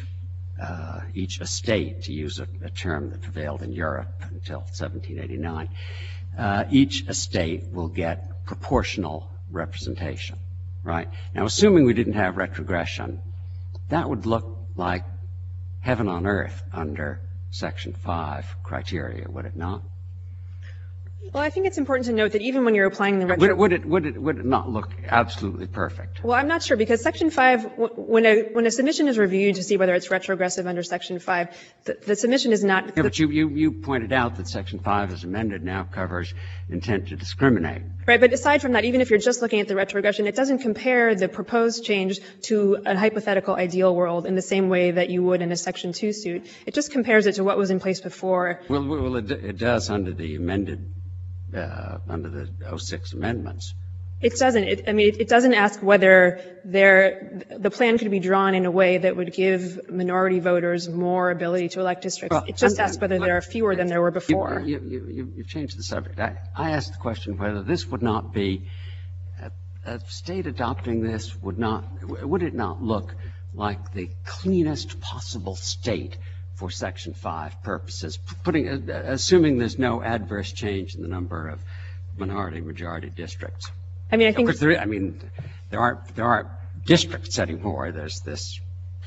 estate, to use a term that prevailed in Europe until 1789, each estate will get proportional representation, right? Now, assuming we didn't have retrogression, that would look like heaven on earth under Section 5 criteria, would it not? Well, I think it's important to note that even when you're applying the Would it not look absolutely perfect? Well, I'm not sure, because Section 5, when a submission is reviewed to see whether it's retrogressive under Section 5, the submission is not. Yeah, but you pointed out that Section 5 as amended now covers intent to discriminate. Right, but aside from that, even if you're just looking at the retrogression, it doesn't compare the proposed change to a hypothetical ideal world in the same way that you would in a Section 2 suit. It just compares it to what was in place before. Well, it does under the amended, under the 06 amendments. It doesn't. It doesn't ask whether the plan could be drawn in a way that would give minority voters more ability to elect districts. It just asks whether there are fewer than there were before. You've changed the subject. I asked the question whether this would not be, a state adopting this would it not look like the cleanest possible state for Section 5 purposes, assuming there's no adverse change in the number of minority-majority districts. I mean, I think. Of course, there aren't districts anymore. There's this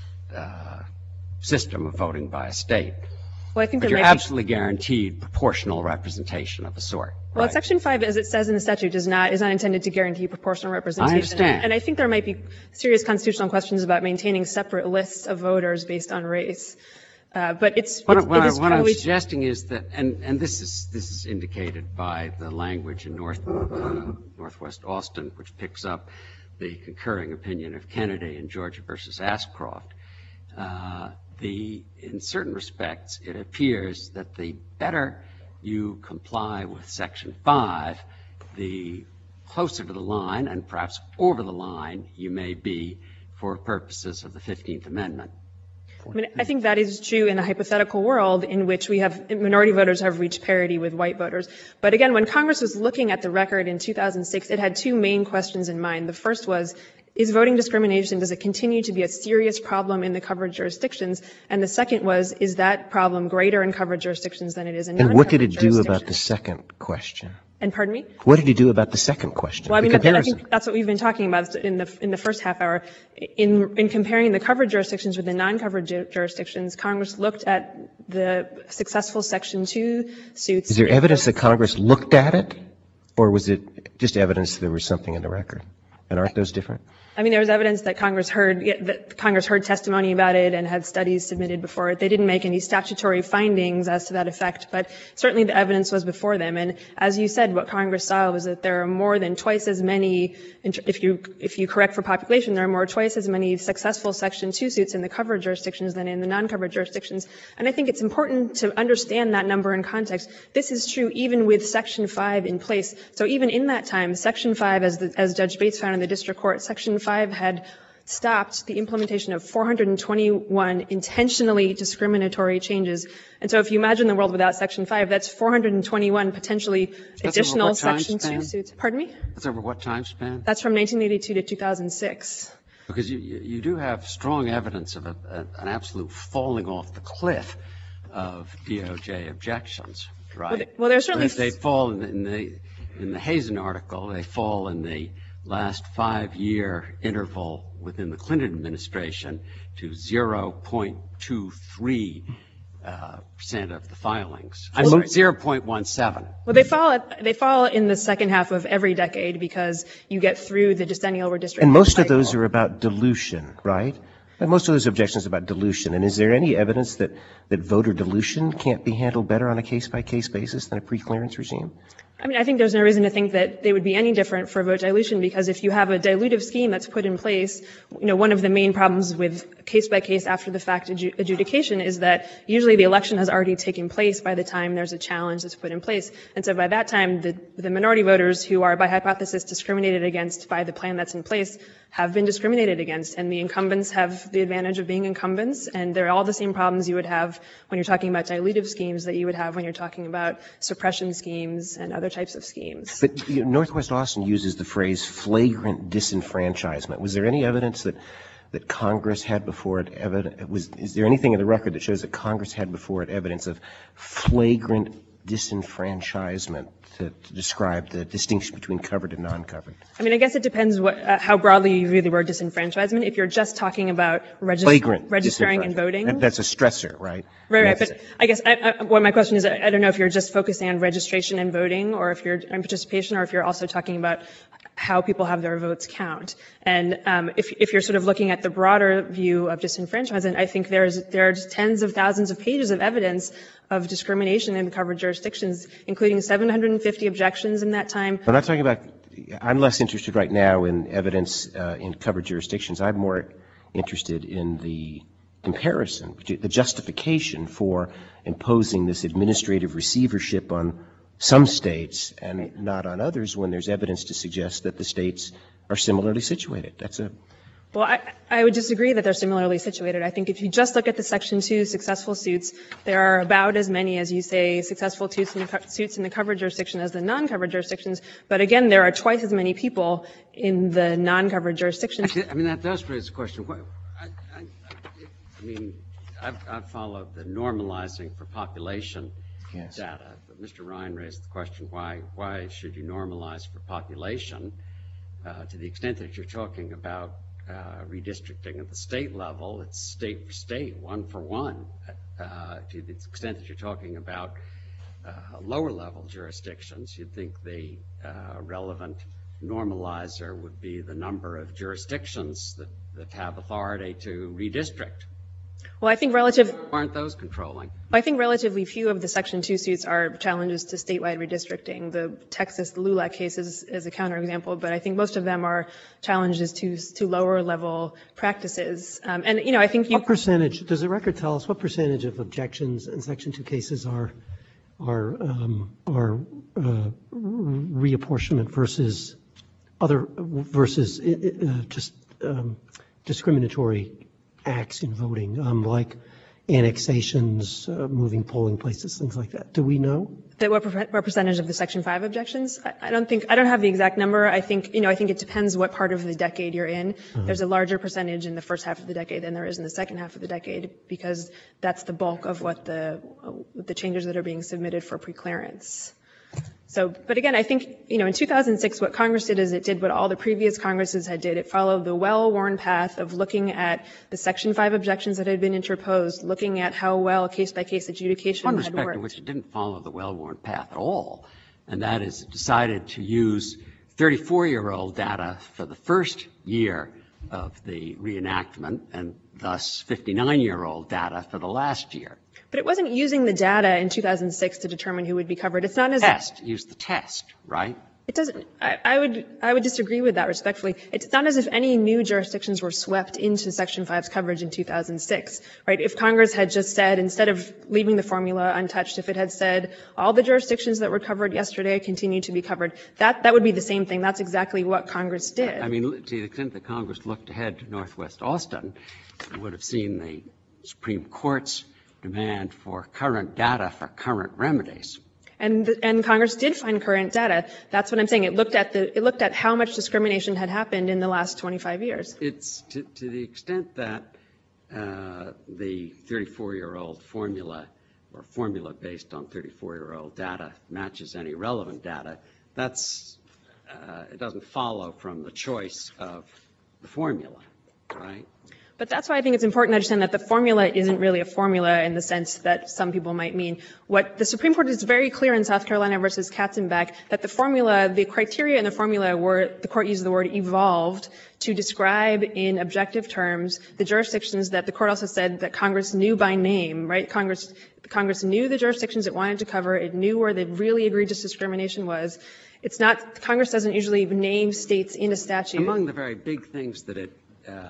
system of voting by a state. Well, I think but there you're might be absolutely guaranteed proportional representation of a sort. Well, right? Section 5, as it says in the statute, is not intended to guarantee proportional representation. I understand. And I think there might be serious constitutional questions about maintaining separate lists of voters based on race. But what I'm suggesting is that, and this is indicated by the language in Northwest Austin, which picks up the concurring opinion of Kennedy and Georgia versus Ashcroft. In certain respects, it appears that the better you comply with Section 5, the closer to the line and perhaps over the line you may be for purposes of the 15th Amendment. I mean, I think that is true in a hypothetical world in which we have minority voters have reached parity with white voters. But again, when Congress was looking at the record in 2006, it had two main questions in mind. The first was, is voting discrimination, does it continue to be a serious problem in the covered jurisdictions? And the second was, is that problem greater in covered jurisdictions than it is in non-covered jurisdictions? And what did it do about the second question? And pardon me? What did he do about the second question? Well, I mean, I think that's what we've been talking about in the first half hour. In comparing the covered jurisdictions with the non-covered jurisdictions, Congress looked at the successful Section 2 suits. Is there evidence that Congress looked at it, or was it just evidence there was something in the record? And aren't those different? I mean, there was evidence that Congress heard testimony about it and had studies submitted before it. They didn't make any statutory findings as to that effect, but certainly the evidence was before them. And as you said, what Congress saw was that there are more than twice as many, if you correct for population, there are twice as many successful Section 2 suits in the covered jurisdictions than in the non-covered jurisdictions. And I think it's important to understand that number in context. This is true even with Section 5 in place. So even in that time, Section 5, as Judge Bates found in the district court, Section 5 had stopped the implementation of 421 intentionally discriminatory changes. And so if you imagine the world without Section 5, that's 421 potentially additional Section 2 suits. Pardon me? That's over what time span? That's from 1982 to 2006. Because you do have strong evidence of an absolute falling off the cliff of DOJ objections, right? Well, there's certainly they fall in the Hazen article. They fall in the last 5-year interval within the Clinton administration to 0.23% of the filings. I'm sorry, 0.17. Well, they fall in the second half of every decade because you get through the decennial redistricting. And most of those are about dilution, right? And most of those objections are about dilution. And is there any evidence that voter dilution can't be handled better on a case-by-case basis than a pre-clearance regime? I mean, I think there's no reason to think that they would be any different for vote dilution, because if you have a dilutive scheme that's put in place, one of the main problems with case-by-case after-the-fact adjudication is that usually the election has already taken place by the time there's a challenge that's put in place. And so by that time, the minority voters who are by hypothesis discriminated against by the plan that's in place have been discriminated against, and the incumbents have the advantage of being incumbents, and they're all the same problems you would have when you're talking about dilutive schemes that you would have when you're talking about suppression schemes and other types of schemes. But Northwest Austin uses the phrase flagrant disenfranchisement. Was there any evidence that Congress had before it is there anything in the record that shows that Congress had before it evidence of flagrant disenfranchisement to describe the distinction between covered and non-covered? I mean, I guess it depends how broadly you view the word disenfranchisement. If you're just talking about registering and voting. That's a stressor, right? Right. But I guess what my question is, I don't know if you're just focusing on registration and voting, or if you're on participation, or if you're also talking about how people have their votes count. And if you're sort of looking at the broader view of disenfranchisement, I think there's tens of thousands of pages of evidence of discrimination in covered jurisdictions, including 750 objections in that time. I'm not talking about, I'm less interested right now in evidence in covered jurisdictions. I'm more interested in the comparison, the justification for imposing this administrative receivership on some states and not on others when there's evidence to suggest that the states are similarly situated. Well, I would disagree that they're similarly situated. I think if you just look at the Section 2 successful suits, there are about as many, as you say, successful suits in the covered jurisdiction as the non-covered jurisdictions. But again, there are twice as many people in the non-covered jurisdictions. Actually, I mean, that does raise the question. I've followed the normalizing for population data. But Mr. Ryan raised the question, why should you normalize for population? To the extent that you're talking about redistricting at the state level, it's state for state, one for one. To the extent that you're talking about lower level jurisdictions, you'd think the relevant normalizer would be the number of jurisdictions that have authority to redistrict. Well, aren't those controlling? I think relatively few of the Section 2 suits are challenges to statewide redistricting. The Texas LULAC case is a counterexample, but I think most of them are challenges to lower level practices. I think what percentage, does the record tell us what percentage of objections in Section 2 cases are reapportionment versus just discriminatory acts in voting, like annexations, moving polling places, things like that? Do we know? That what percentage of the Section 5 objections? I don't have the exact number. I think it depends what part of the decade you're in. There's a larger percentage in the first half of the decade than there is in the second half of the decade, because that's the bulk of what the changes that are being submitted for preclearance. So, but again, I think, in 2006, what Congress did is it did what all the previous Congresses had did. It followed the well-worn path of looking at the Section 5 objections that had been interposed, looking at how well case-by-case adjudication had worked. One respect in which it didn't follow the well-worn path at all, and that is it decided to use 34-year-old data for the first year of the reenactment, and thus 59-year-old data for the last year. But it wasn't using the data in 2006 to determine who would be covered. It's not as Use the test, right? It doesn't. I would disagree with that respectfully. It's not as if any new jurisdictions were swept into Section 5's coverage in 2006, right? If Congress had just said, instead of leaving the formula untouched, if it had said all the jurisdictions that were covered yesterday continue to be covered, that would be the same thing. That's exactly what Congress did. I mean, to the extent that Congress looked ahead to Northwest Austin, it would have seen the Supreme Court's demand for current data for current remedies. And Congress did find current data. That's what I'm saying. It looked at how much discrimination had happened in the last 25 years. It's to the extent that the 34-year-old formula or formula based on 34-year-old data matches any relevant data. That's it doesn't follow from the choice of the formula, right? But that's why I think it's important to understand that the formula isn't really a formula in the sense that some people might mean. What the Supreme Court is very clear in South Carolina versus Katzenbach that the formula, the criteria in the formula were, the court used the word evolved to describe in objective terms the jurisdictions that the court also said that Congress knew by name, right? Congress knew the jurisdictions it wanted to cover. It knew where the really egregious discrimination was. It's not, Congress doesn't usually name states in a statute. Among the very big things that it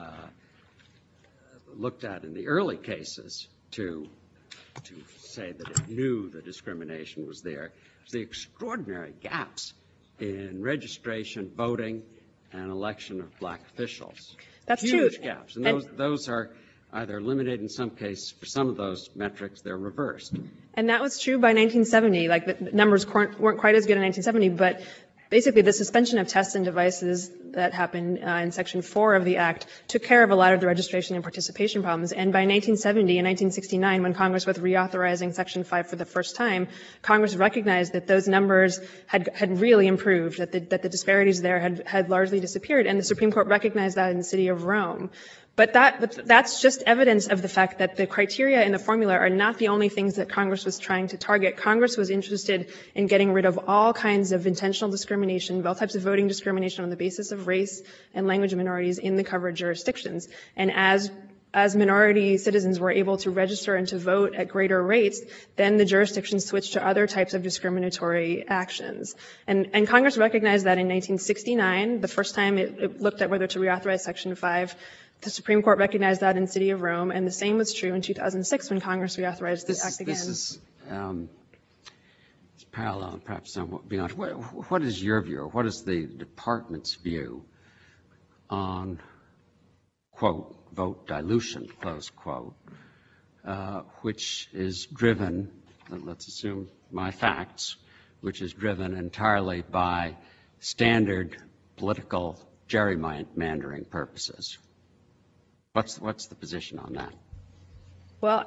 looked at in the early cases to say that it knew the discrimination was there was the extraordinary gaps in registration, voting, and election of black officials. That's Huge true. gaps. And those are either eliminated in some cases. For some of those metrics, they're reversed. And that was true by 1970. Like, the numbers weren't quite as good in 1970, but basically the suspension of tests and devices that happened in Section 4 of the Act took care of a lot of the registration and participation problems. And by 1970 and 1969, when Congress was reauthorizing Section 5 for the first time, Congress recognized that those numbers had really improved, that the disparities there had largely disappeared. And the Supreme Court recognized that in the city of Rome. But that's just evidence of the fact that the criteria in the formula are not the only things that Congress was trying to target. Congress was interested in getting rid of all kinds of intentional discrimination, all types of voting discrimination on the basis of race and language minorities in the covered jurisdictions. And as minority citizens were able to register and to vote at greater rates, then the jurisdictions switched to other types of discriminatory actions. And Congress recognized that in 1969, the first time it looked at whether to reauthorize Section 5. The Supreme Court recognized that in the city of Rome, and the same was true in 2006 when Congress reauthorized the Act again. This is it's parallel and perhaps somewhat beyond. What is your view, or what is the Department's view on, quote, vote dilution, close quote, which is driven, let's assume my facts, which is driven entirely by standard political gerrymandering purposes? What's the position on that? Well,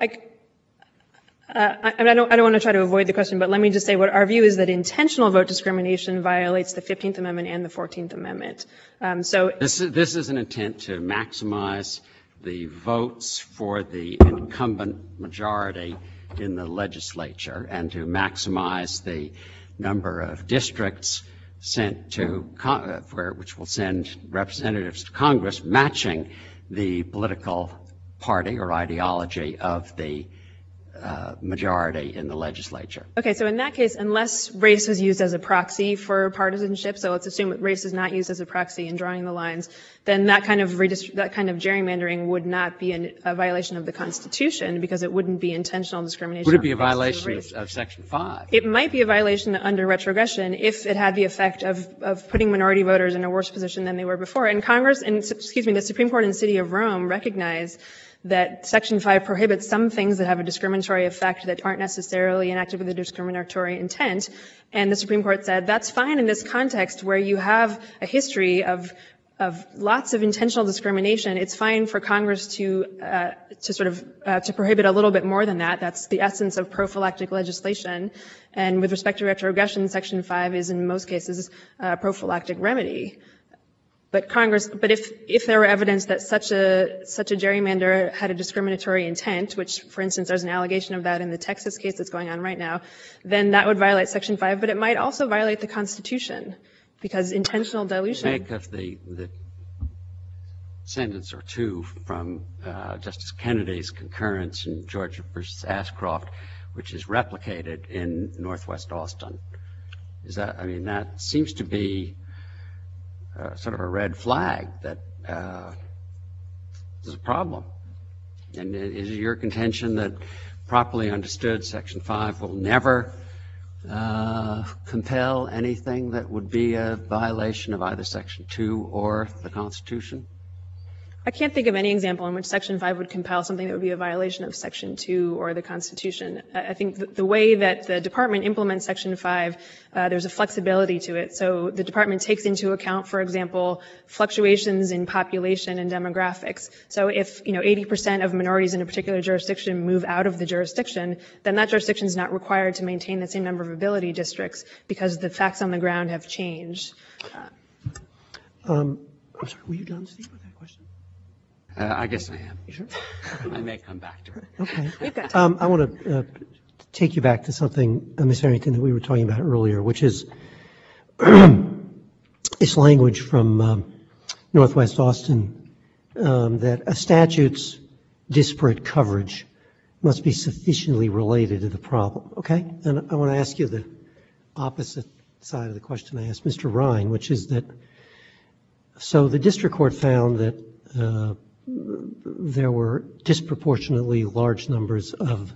I don't want to try to avoid the question, but let me just say what our view is that intentional vote discrimination violates the 15th Amendment and the 14th Amendment. So this is an intent to maximize the votes for the incumbent majority in the legislature and to maximize the number of districts sent to which will send representatives to Congress matching the political party or ideology of the majority in the legislature. Okay, so in that case, unless race was used as a proxy for partisanship, so let's assume that race is not used as a proxy in drawing the lines, then that kind of gerrymandering would not be a violation of the Constitution because it wouldn't be intentional discrimination. Would it be a violation of Section 5? It might be a violation under retrogression if it had the effect of putting minority voters in a worse position than they were before. And the Supreme Court in the City of Rome recognized that Section 5 prohibits some things that have a discriminatory effect that aren't necessarily enacted with a discriminatory intent. And the Supreme Court said that's fine in this context where you have a history of lots of intentional discrimination. It's fine for Congress to prohibit a little bit more than that. That's the essence of prophylactic legislation. And with respect to retrogression, Section 5 is in most cases a prophylactic remedy. But if there were evidence that such a gerrymander had a discriminatory intent, which, for instance, there's an allegation of that in the Texas case that's going on right now, then that would violate Section 5. But it might also violate the Constitution because intentional dilution. Make of the sentence or two from Justice Kennedy's concurrence in Georgia versus Ashcroft, which is replicated in Northwest Austin. Is that, I mean, that seems to be sort of a red flag that there's a problem. And is it your contention that properly understood Section 5 will never compel anything that would be a violation of either Section 2 or the Constitution? I can't think of any example in which Section 5 would compel something that would be a violation of Section 2 or the Constitution. I think the way that the Department implements Section 5, there's a flexibility to it. So the Department takes into account, for example, fluctuations in population and demographics. So if, 80% of minorities in a particular jurisdiction move out of the jurisdiction, then that jurisdiction is not required to maintain the same number of ability districts because the facts on the ground have changed. I'm sorry, were you done, Steve, with that question? I guess I am. You sure? I may come back to it. Okay. We've got time. I want to take you back to something, Ms. Harrington, that we were talking about earlier, which is this language from Northwest Austin that a statute's disparate coverage must be sufficiently related to the problem, okay? And I want to ask you the opposite side of the question I asked Mr. Ryan, which is that, so the district court found that there were disproportionately large numbers of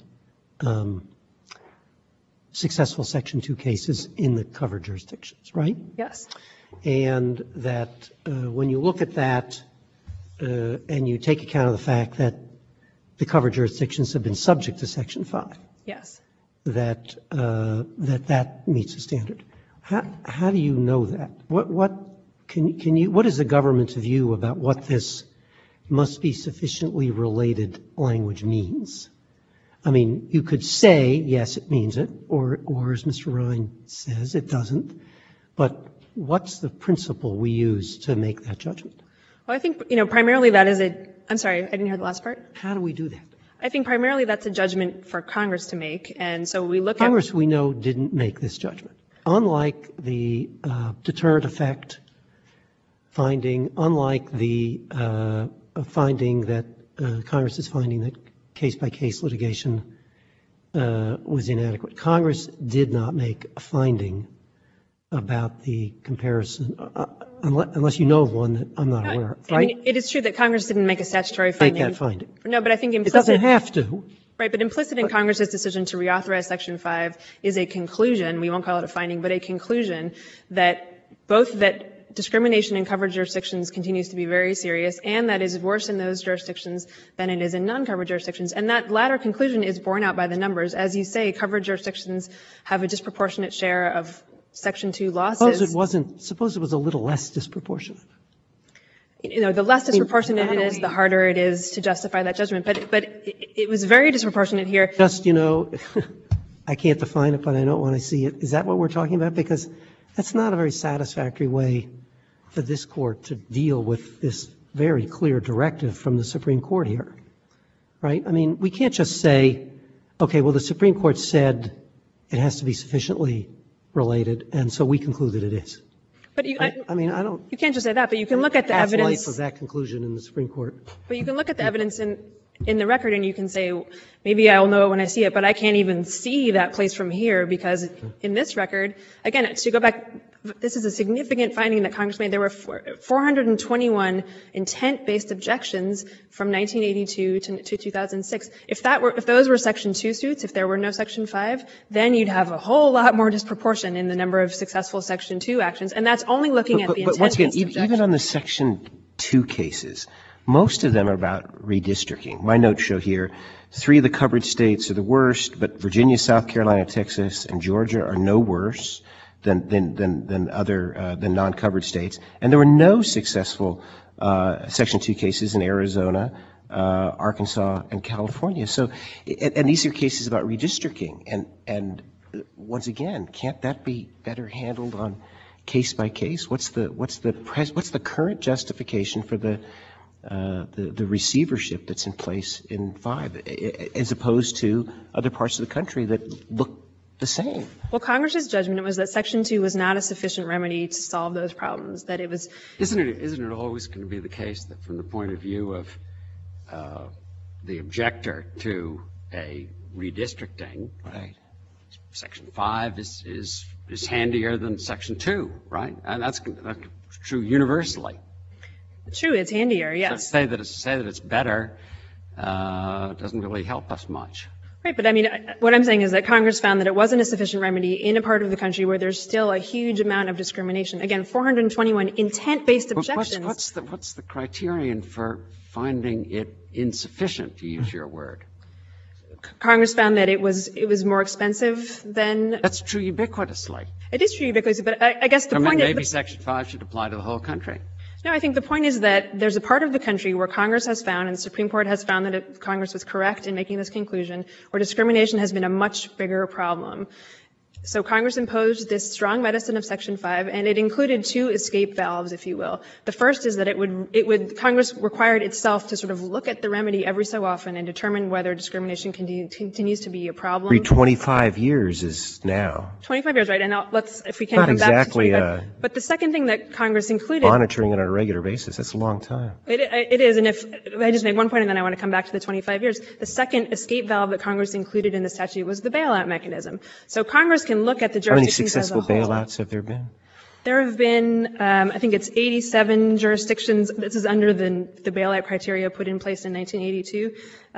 successful Section 2 cases in the covered jurisdictions, right? Yes. And that when you look at that and you take account of the fact that the covered jurisdictions have been subject to Section 5, Yes. that meets the standard. How do you know that? What is the government's view about what this must be sufficiently related language means? I mean, you could say, yes, it means it, or as Mr. Ryan says, it doesn't. But what's the principle we use to make that judgment? Well, I think, primarily that is I'm sorry, I didn't hear the last part. How do we do that? I think primarily that's a judgment for Congress to make. And so we look Congress, we know, didn't make this judgment. Unlike the deterrent effect finding, unlike the finding that Congress is finding that case-by-case litigation was inadequate. Congress did not make a finding about the comparison, unless you know of one that I'm not aware of, right? I mean, it is true that Congress didn't make a statutory finding. Make that finding. No, but I think implicit. It doesn't have to. Right, but implicit in Congress's decision to reauthorize Section 5 is a conclusion, we won't call it a finding, but a conclusion that both that discrimination in covered jurisdictions continues to be very serious and that is worse in those jurisdictions than it is in non-covered jurisdictions. And that latter conclusion is borne out by the numbers. As you say, covered jurisdictions have a disproportionate share of Section 2 losses. Suppose it was a little less disproportionate. The less disproportionate it is, the harder it is to justify that judgment. But it was very disproportionate here. Just, I can't define it, but I know it when I see it. Is that what we're talking about? Because that's not a very satisfactory way for this court to deal with this very clear directive from the Supreme Court here, right? I mean, we can't just say, okay, well, the Supreme Court said it has to be sufficiently related, and so we conclude that it is. But I don't. You can't just say that, but you can look at the evidence. Half-life of that conclusion in the Supreme Court. But you can look at the evidence in the record and you can say, maybe I'll know it when I see it, but I can't even see that place from here because in this record, again, to go back, this is a significant finding that Congress made. There were 421 intent-based objections from 1982 to 2006. If those were Section 2 suits, if there were no Section 5, then you'd have a whole lot more disproportion in the number of successful Section 2 actions, and that's only looking at the intent-based objections. But once again, even on the Section 2 cases, most of them are about redistricting. My notes show here 3 of the covered states are the worst, but Virginia, South Carolina, Texas, and Georgia are no worse than non-covered states. And there were no successful Section 2 cases in Arizona, Arkansas, and California. So, and these are cases about redistricting. And once again, can't that be better handled on case by case? What's the current justification for the receivership that's in place in 5, as opposed to other parts of the country that look the same. Well, Congress's judgment was that Section 2 was not a sufficient remedy to solve those problems, that it was... Isn't it always going to be the case that from the point of view of the objector to a redistricting, Right. Section 5 is handier than Section 2, right? And that's true universally. True, it's handier, yes. So say that it's better doesn't really help us much. Right, but I mean, what I'm saying is that Congress found that it wasn't a sufficient remedy in a part of the country where there's still a huge amount of discrimination. Again, 421 intent-based objections. What's the criterion for finding it insufficient, to use your word? Congress found that it was more expensive than... That's true ubiquitously. It is true ubiquitously, but I guess the point is... Maybe Section 5 should apply to the whole country. No, I think the point is that there's a part of the country where Congress has found, and the Supreme Court has found that Congress was correct in making this conclusion, where discrimination has been a much bigger problem. So Congress imposed this strong medicine of Section 5, and it included two escape valves, if you will. The first is that Congress required itself to sort of look at the remedy every so often and determine whether discrimination continues to be a problem. Every 25 years is now. 25 years, right? And if we can Not come exactly back to 25. But the second thing that Congress included... Monitoring it on a regular basis, that's a long time. It is, and if I just make one point and then I want to come back to the 25 years, the second escape valve that Congress included in the statute was the bailout mechanism. So Congress can look at the jurisdictions as a whole. How many successful bailouts have there been? There have been, I think it's 87 jurisdictions. This is under the bailout criteria put in place in 1982.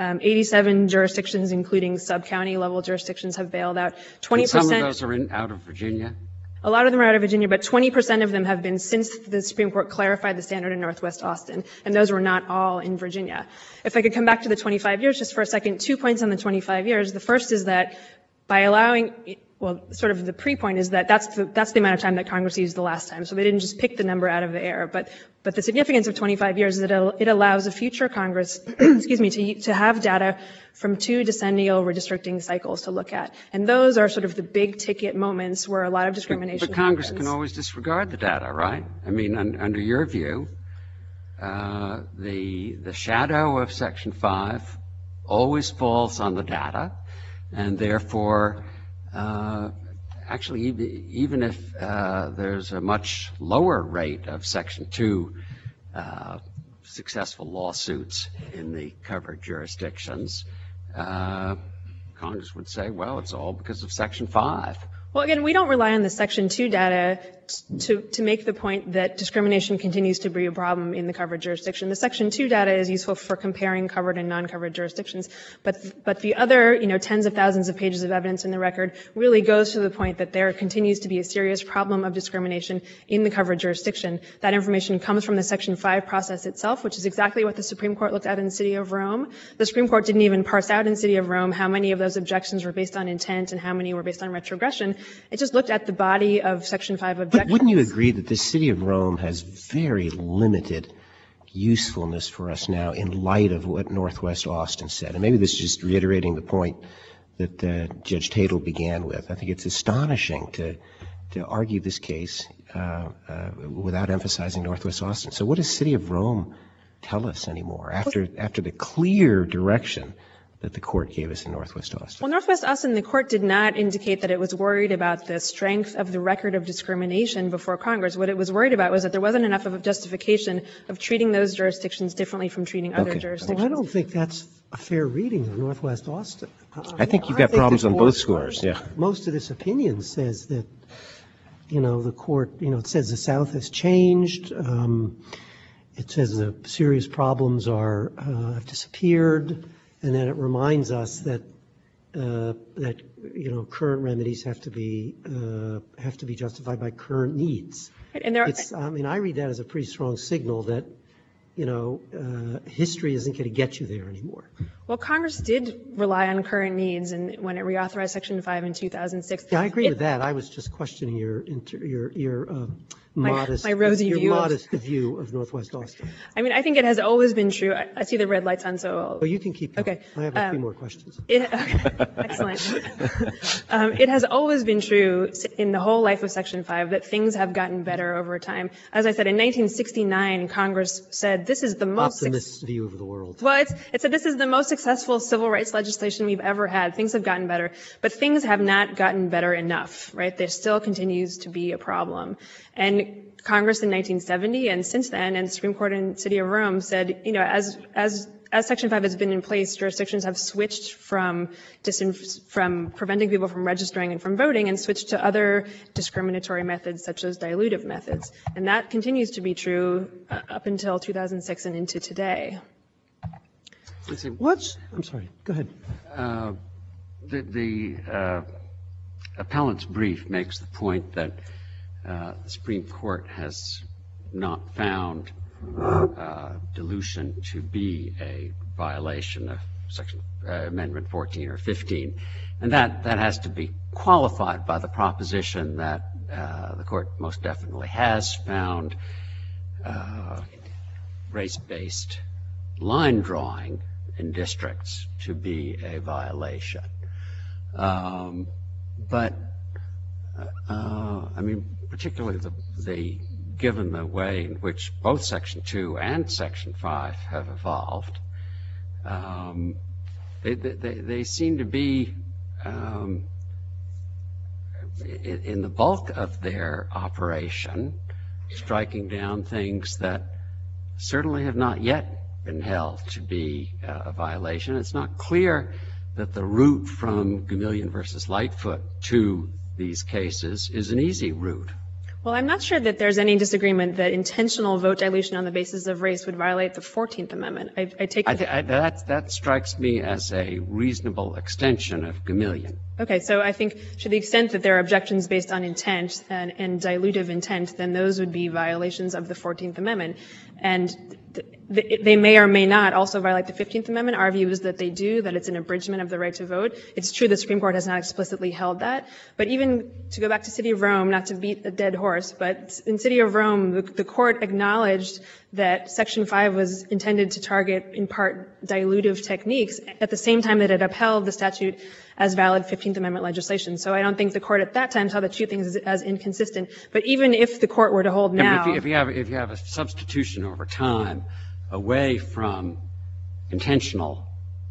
87 jurisdictions, including sub-county level jurisdictions, have bailed out. 20%. And some of those are out of Virginia? A lot of them are out of Virginia, but 20% of them have been since the Supreme Court clarified the standard in Northwest Austin, and those were not all in Virginia. If I could come back to the 25 years just for a second, 2 points on the 25 years. The first is that by allowing... Well, sort of the pre-point is that that's the amount of time that Congress used the last time. So they didn't just pick the number out of the air. But the significance of 25 years is that it allows a future Congress, excuse me, to have data from 2 decennial redistricting cycles to look at. And those are sort of the big ticket moments where a lot of discrimination But Congress happens. can always disregard the data, right? I mean, under your view, the shadow of Section 5 always falls on the data, and therefore actually, even if there's a much lower rate of Section 2 successful lawsuits in the covered jurisdictions, Congress would say, well, it's all because of Section 5. Well, again, we don't rely on the Section 2 data to make the point that discrimination continues to be a problem in the covered jurisdiction. The Section 2 data is useful for comparing covered and non-covered jurisdictions, but the other, tens of thousands of pages of evidence in the record really goes to the point that there continues to be a serious problem of discrimination in the covered jurisdiction. That information comes from the Section 5 process itself, which is exactly what the Supreme Court looked at in the City of Rome. The Supreme Court didn't even parse out in the City of Rome how many of those objections were based on intent and how many were based on retrogression. It just looked at the body of Section 5 objections. But wouldn't you agree that the City of Rome has very limited usefulness for us now in light of what Northwest Austin said? And maybe this is just reiterating the point that Judge Tatel began with. I think it's astonishing to argue this case without emphasizing Northwest Austin. So what does City of Rome tell us anymore after the clear direction that the court gave us in Northwest Austin? Well, Northwest Austin, the court did not indicate that it was worried about the strength of the record of discrimination before Congress. What it was worried about was that there wasn't enough of a justification of treating those jurisdictions differently from treating other jurisdictions. Well, I don't think that's a fair reading of Northwest Austin. I think you've got problems on both scores, yeah. Most of this opinion says that, the court, it says the South has changed. It says the serious problems have disappeared. And then it reminds us that current remedies have to be justified by current needs. And I read that as a pretty strong signal that history isn't going to get you there anymore. Well, Congress did rely on current needs, and when it reauthorized Section 5 in 2006. Yeah, I agree with that. I was just questioning your modest, my rosy your view of- modest view of Northwest Austin. I mean, I think it has always been true. I see the red lights on, so Oh, you can keep going. Okay. I have a few more questions. Excellent. It has always been true in the whole life of Section 5 that things have gotten better over time. As I said, in 1969, Congress said this is the most Optimist's view of the world. Well, it said this is the most successful civil rights legislation we've ever had. Things have gotten better, but things have not gotten better enough, right? There still continues to be a problem. And Congress in 1970 and since then, and the Supreme Court in the City of Rome said, you know, as Section 5 has been in place, jurisdictions have switched from preventing people from registering and from voting and switched to other discriminatory methods such as dilutive methods. And that continues to be true up until 2006 and into today. I'm sorry, go ahead. The appellant's brief makes the point that the Supreme Court has not found dilution to be a violation of Section Amendment 14 or 15, and that has to be qualified by the proposition that the Court most definitely has found race-based line drawing in districts to be a violation. But I mean, particularly given the way in which both Section 2 and Section 5 have evolved, they seem to be, in the bulk of their operation, striking down things that certainly have not yet been held to be a violation. It's not clear that the route from Gamillion versus Lightfoot to these cases is an easy route. Well, I'm not sure that there's any disagreement that intentional vote dilution on the basis of race would violate the 14th Amendment. That strikes me as a reasonable extension of Gamillion. Okay, so I think to the extent that there are objections based on intent and dilutive intent, then those would be violations of the 14th Amendment. And they may or may not also violate the 15th Amendment. Our view is that they do, that it's an abridgment of the right to vote. It's true the Supreme Court has not explicitly held that. But even to go back to City of Rome, not to beat a dead horse, but in City of Rome, the court acknowledged that Section 5 was intended to target, in part, dilutive techniques at the same time that it upheld the statute as valid 15th Amendment legislation. So I don't think the court at that time saw the two things as inconsistent. But even if the court were to hold now... If you have a substitution over time away from intentional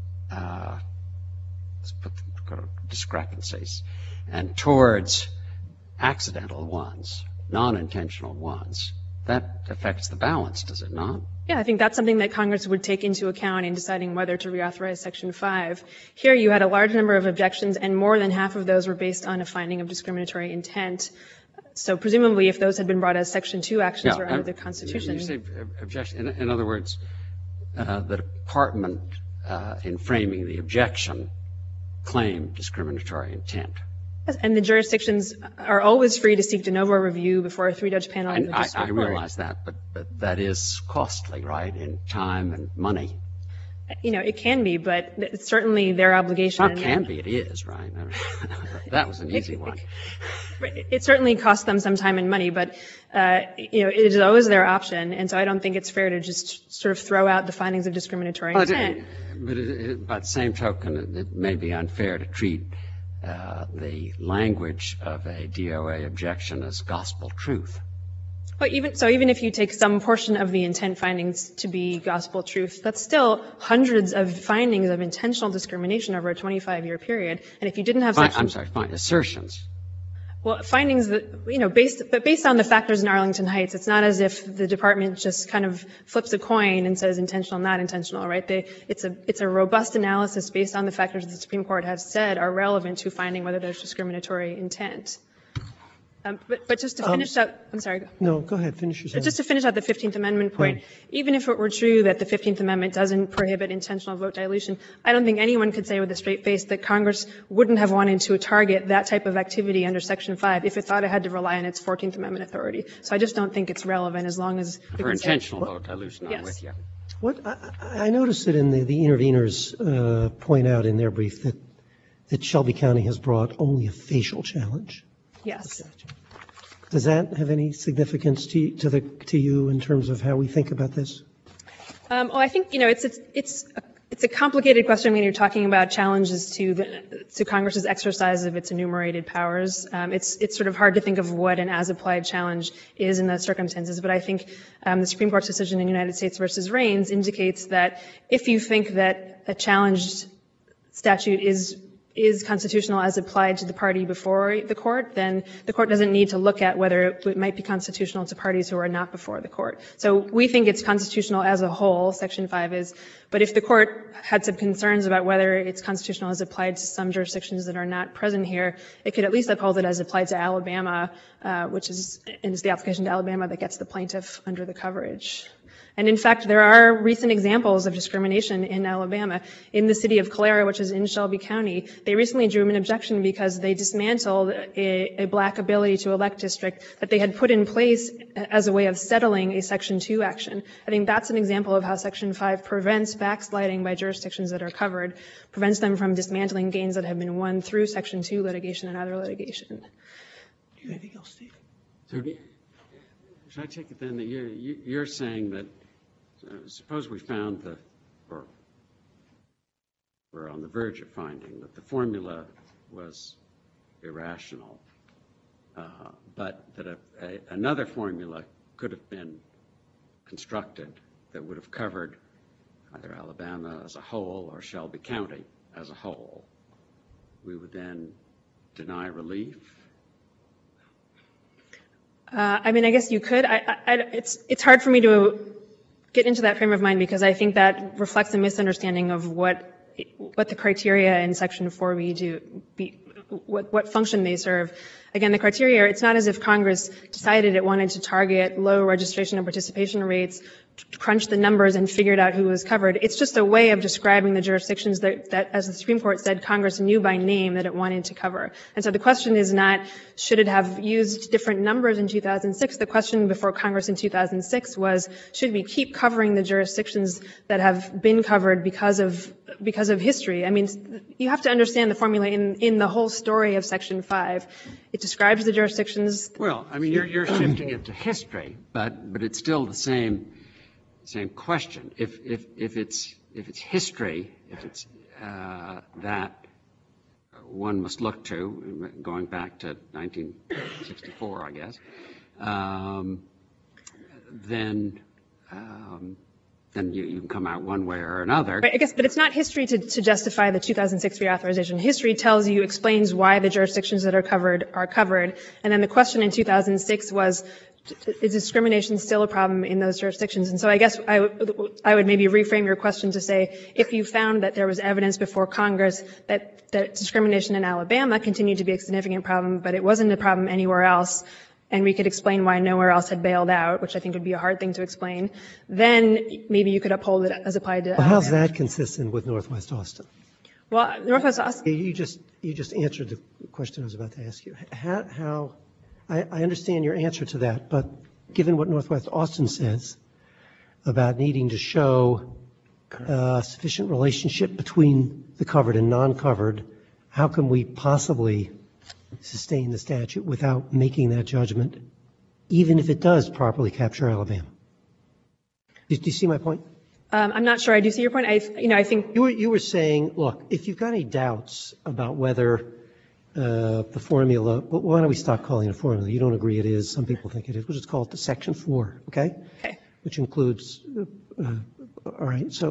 discrepancies and towards accidental ones, non-intentional ones, that affects the balance, does it not? Yeah, I think that's something that Congress would take into account in deciding whether to reauthorize Section 5. Here you had a large number of objections, and more than half of those were based on a finding of discriminatory intent. So presumably if those had been brought as Section 2 actions or under the Constitution... You say objection. In other words, the Department, in framing the objection, claimed discriminatory intent. And the jurisdictions are always free to seek de novo review before a three-judge panel in the district I court. realize that, but that is costly, right, in time and money. You know, it can be, but it's certainly their obligation. It can be, it is, right? That was an easy one. It certainly costs them some time and money, but, you know, it is always their option, and so I don't think it's fair to just sort of throw out the findings of discriminatory intent. But by the same token, it may be unfair to treat the language of a DOA objection as gospel truth. But even if you take some portion of the intent findings to be gospel truth, that's still hundreds of findings of intentional discrimination over a 25-year period. And if you didn't have assertions. Well, findings that, you know, based on the factors in Arlington Heights, it's not as if the department just kind of flips a coin and says intentional, not intentional, right? It's a robust analysis based on the factors the Supreme Court has said are relevant to finding whether there's discriminatory intent. But just to finish up, I'm sorry. No, go ahead, finish your sentence. Just to finish out the 15th Amendment point, even if it were true that the 15th Amendment doesn't prohibit intentional vote dilution, I don't think anyone could say with a straight face that Congress wouldn't have wanted to target that type of activity under Section 5 if it thought it had to rely on its 14th Amendment authority. So I just don't think it's relevant as long as... For intentional vote dilution, yes. I'm with you. I noticed that in the interveners point out in their brief that Shelby County has brought only a facial challenge. Yes. Does that have any significance to you in terms of how we think about this? Well, I think, it's a complicated question when you're talking about challenges to Congress's exercise of its enumerated powers. It's sort of hard to think of what an as-applied challenge is in those circumstances, but I think the Supreme Court's decision in United States versus Raines indicates that if you think that a challenged statute is constitutional as applied to the party before the court, then the court doesn't need to look at whether it might be constitutional to parties who are not before the court. So we think it's constitutional as a whole, Section 5 is, but if the court had some concerns about whether it's constitutional as applied to some jurisdictions that are not present here, it could at least uphold it as applied to Alabama, which is the application to Alabama that gets the plaintiff under the coverage. And in fact, there are recent examples of discrimination in Alabama. In the city of Calera, which is in Shelby County, they recently drew an objection because they dismantled a black ability to elect district that they had put in place as a way of settling a Section 2 action. I think that's an example of how Section 5 prevents backsliding by jurisdictions that are covered, prevents them from dismantling gains that have been won through Section 2 litigation and other litigation. Do you have anything else, Steve? So, should I take it then that you're saying that suppose we found or we're on the verge of finding that the formula was irrational, but that another formula could have been constructed that would have covered either Alabama as a whole or Shelby County as a whole, we would then deny relief? I mean, I guess you could. It's hard for me to get into that frame of mind because I think that reflects a misunderstanding of what the criteria in Section 4B do, what function they serve. Again, the criteria, it's not as if Congress decided it wanted to target low registration and participation rates, crunch the numbers and figured out who was covered. It's just a way of describing the jurisdictions that, as the Supreme Court said, Congress knew by name that it wanted to cover. And so the question is not, should it have used different numbers in 2006? The question before Congress in 2006 was, should we keep covering the jurisdictions that have been covered because of history? I mean, you have to understand the formula in the whole story of Section 5. It describes the jurisdictions. Well, I mean, you're shifting it to history, but it's still the same question. If it's history, if it's that one must look to, going back to 1964, I guess, then you can come out one way or another. Right, I guess, but it's not history to justify the 2006 reauthorization. History tells you, explains why the jurisdictions that are covered, and then the question in 2006 was, is discrimination still a problem in those jurisdictions? And so I guess I would maybe reframe your question to say, if you found that there was evidence before Congress that discrimination in Alabama continued to be a significant problem, but it wasn't a problem anywhere else, and we could explain why nowhere else had bailed out, which I think would be a hard thing to explain, then maybe you could uphold it as applied to Alabama. Well, how's that consistent with Northwest Austin? Well, Northwest Austin. You just answered the question I was about to ask you. I understand your answer to that, but given what Northwest Austin says about needing to show sufficient relationship between the covered and non-covered, how can we possibly sustain the statute without making that judgment, even if it does properly capture Alabama? Do you see my point? I'm not sure I do see your point. I think you were saying, look, if you've got any doubts about whether the formula, well, why don't we stop calling it a formula? You don't agree it is. Some people think it is. We'll just call it the Section 4, okay? Okay. Which includes, all right, so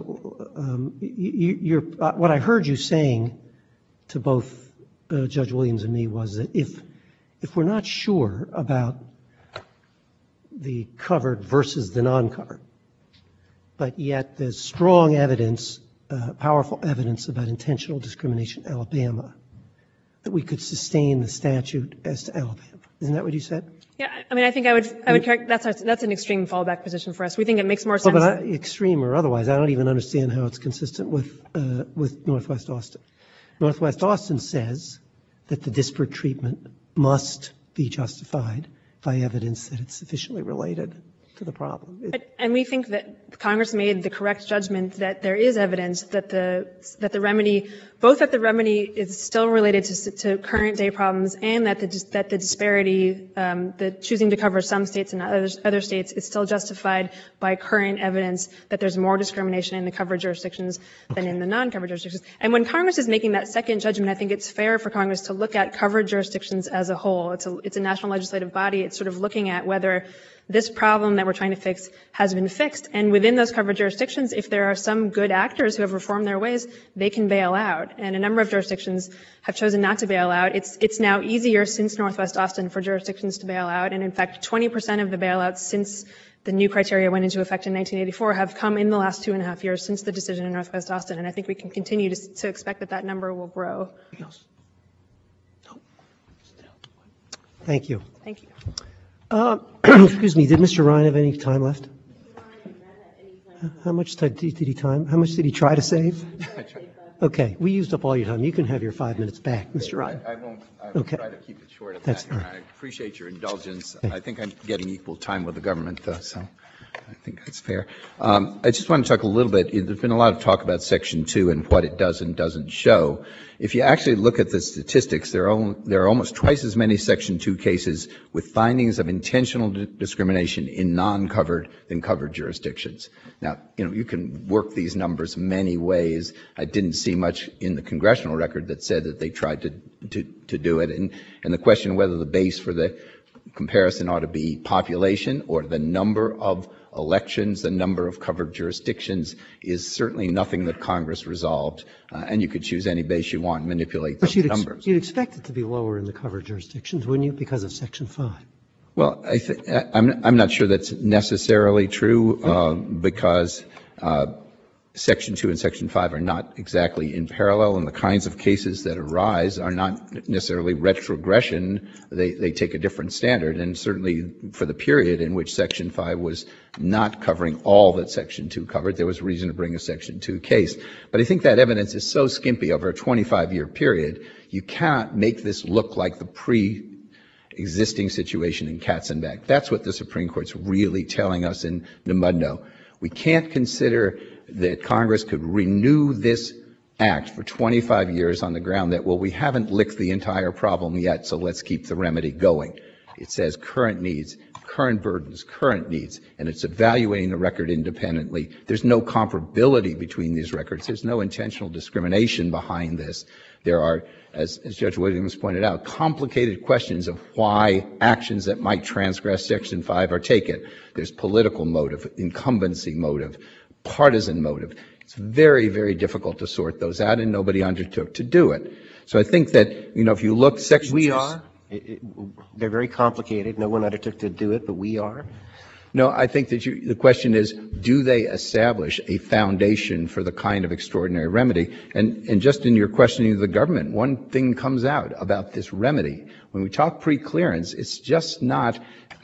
what I heard you saying to both Judge Williams and me was that if we're not sure about the covered versus the non-covered, but yet there's strong evidence, powerful evidence about intentional discrimination in Alabama, that we could sustain the statute as to Alabama. Isn't that what you said? Yeah, I mean, I think I would that's an extreme fallback position for us. We think it makes more sense. Well, but extreme or otherwise, I don't even understand how it's consistent with Northwest Austin. Northwest Austin says that the disparate treatment must be justified by evidence that it's sufficiently related. to the problem. And we think that Congress made the correct judgment that there is evidence that the remedy, both that the remedy is still related to current day problems and that the disparity, the choosing to cover some states and other states is still justified by current evidence that there's more discrimination in the covered jurisdictions than in the non-covered jurisdictions. And when Congress is making that second judgment, I think it's fair for Congress to look at covered jurisdictions as a whole. It's a national legislative body. It's sort of looking at whether this problem that we're trying to fix has been fixed. And within those covered jurisdictions, if there are some good actors who have reformed their ways, they can bail out. And a number of jurisdictions have chosen not to bail out. It's now easier since Northwest Austin for jurisdictions to bail out. And in fact, 20% of the bailouts since the new criteria went into effect in 1984 have come in the last 2.5 years since the decision in Northwest Austin. And I think we can continue to expect that that number will grow. Thank you. Thank you. Excuse me, did Mr. Ryan have any time left? How much did he try to save? Okay, we used up all your time. You can have your 5 minutes back, Mr. Ryan. I won't Okay. try to keep it short of That's that. fine. I appreciate your indulgence. Okay. I think I'm getting equal time with the government, though, so I think that's fair. I just want to talk a little bit. There's been a lot of talk about Section 2 and what it does and doesn't show. If you actually look at the statistics, there are almost twice as many Section 2 cases with findings of intentional discrimination in non-covered than covered jurisdictions. Now, you can work these numbers many ways. I didn't see much in the congressional record that said that they tried to do it. And the question whether the base for the comparison ought to be population or the number of elections, the number of covered jurisdictions is certainly nothing that Congress resolved. And you could choose any base you want and manipulate those numbers. You'd expect it to be lower in the covered jurisdictions, wouldn't you, because of Section 5? Well, I'm not sure that's necessarily true because Section 2 and Section 5 are not exactly in parallel, and the kinds of cases that arise are not necessarily retrogression. They take a different standard, and certainly for the period in which Section 5 was not covering all that Section 2 covered, there was reason to bring a Section 2 case. But I think that evidence is so skimpy over a 25-year period, you cannot make this look like the pre-existing situation in Katzenbach. That's what the Supreme Court's really telling us in Numudno. We can't consider that Congress could renew this act for 25 years on the ground that, well, we haven't licked the entire problem yet, so let's keep the remedy going. It says current needs, current burdens, current needs, and it's evaluating the record independently. There's no comparability between these records. There's no intentional discrimination behind this. There are, as Judge Williams pointed out, complicated questions of why actions that might transgress Section 5 are taken. There's political motive, incumbency motive, partisan motive. It's very, very difficult to sort those out, and nobody undertook to do it. So I think that, if you look Section... We are. They're very complicated. No one undertook to do it, but we are. No, I think that the question is, do they establish a foundation for the kind of extraordinary remedy? And just in your questioning of the government, one thing comes out about this remedy. When we talk pre-clearance, it's just not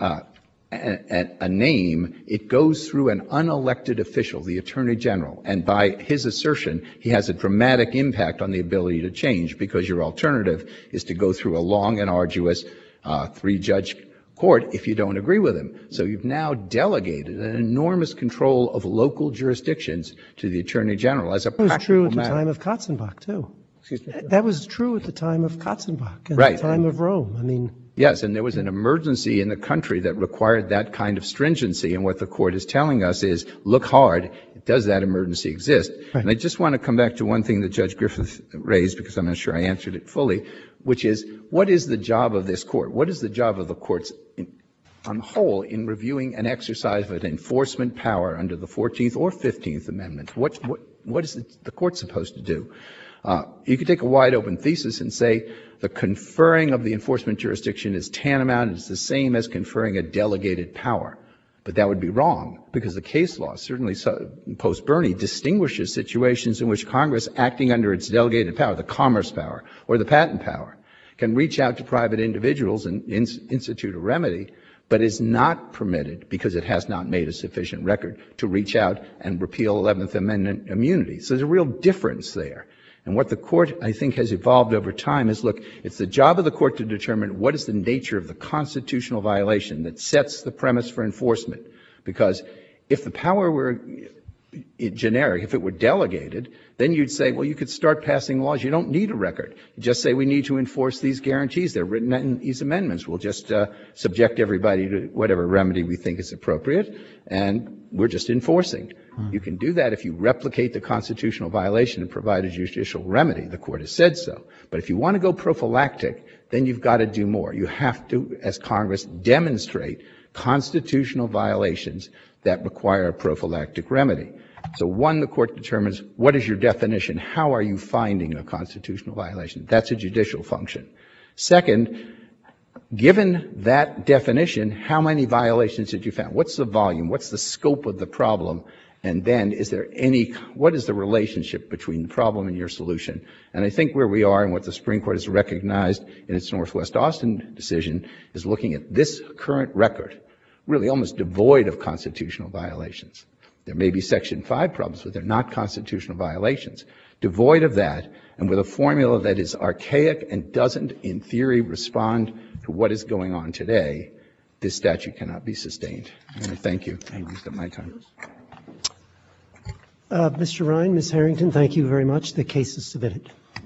a name. It goes through an unelected official, the Attorney General, and by his assertion, he has a dramatic impact on the ability to change, because your alternative is to go through a long and arduous three-judge court if you don't agree with him. So you've now delegated an enormous control of local jurisdictions to the Attorney General as a practical matter. That was true at the time of Katzenbach, too. Excuse me? That was true at the time of Katzenbach and Right. the time of Rome. Yes, and there was an emergency in the country that required that kind of stringency, and what the Court is telling us is, look hard, does that emergency exist? Right. And I just want to come back to one thing that Judge Griffith raised, because I'm not sure I answered it fully, which is, what is the job of this Court? What is the job of the courts on the whole in reviewing an exercise of an enforcement power under the 14th or 15th Amendments? What is the Court supposed to do? You could take a wide-open thesis and say the conferring of the enforcement jurisdiction is tantamount, it's the same as conferring a delegated power. But that would be wrong, because the case law, certainly post-Bernie, distinguishes situations in which Congress, acting under its delegated power, the commerce power or the patent power, can reach out to private individuals and institute a remedy, but is not permitted, because it has not made a sufficient record, to reach out and repeal 11th Amendment immunity. So there's a real difference there. And what the Court, I think, has evolved over time is, look, it's the job of the Court to determine what is the nature of the constitutional violation that sets the premise for enforcement. Because if the power were generic, if it were delegated, then you'd say, well, you could start passing laws. You don't need a record. You just say we need to enforce these guarantees. They're written in these amendments. We'll just subject everybody to whatever remedy we think is appropriate, and we're just enforcing. You can do that if you replicate the constitutional violation and provide a judicial remedy. The court has said so. But if you want to go prophylactic, then you've got to do more. You have to, as Congress, demonstrate constitutional violations that require a prophylactic remedy. So one, the court determines what is your definition? How are you finding a constitutional violation? That's a judicial function. Second, given that definition, how many violations did you find? What's the volume? What's the scope of the problem? And then what is the relationship between the problem and your solution? And I think where we are and what the Supreme Court has recognized in its Northwest Austin decision is looking at this current record, really almost devoid of constitutional violations. There may be Section 5 problems, but they're not constitutional violations. Devoid of that, and with a formula that is archaic and doesn't, in theory, respond to what is going on today, this statute cannot be sustained. And I thank you. I used up my time. Mr. Ryan, Ms. Harrington, thank you very much. The case is submitted.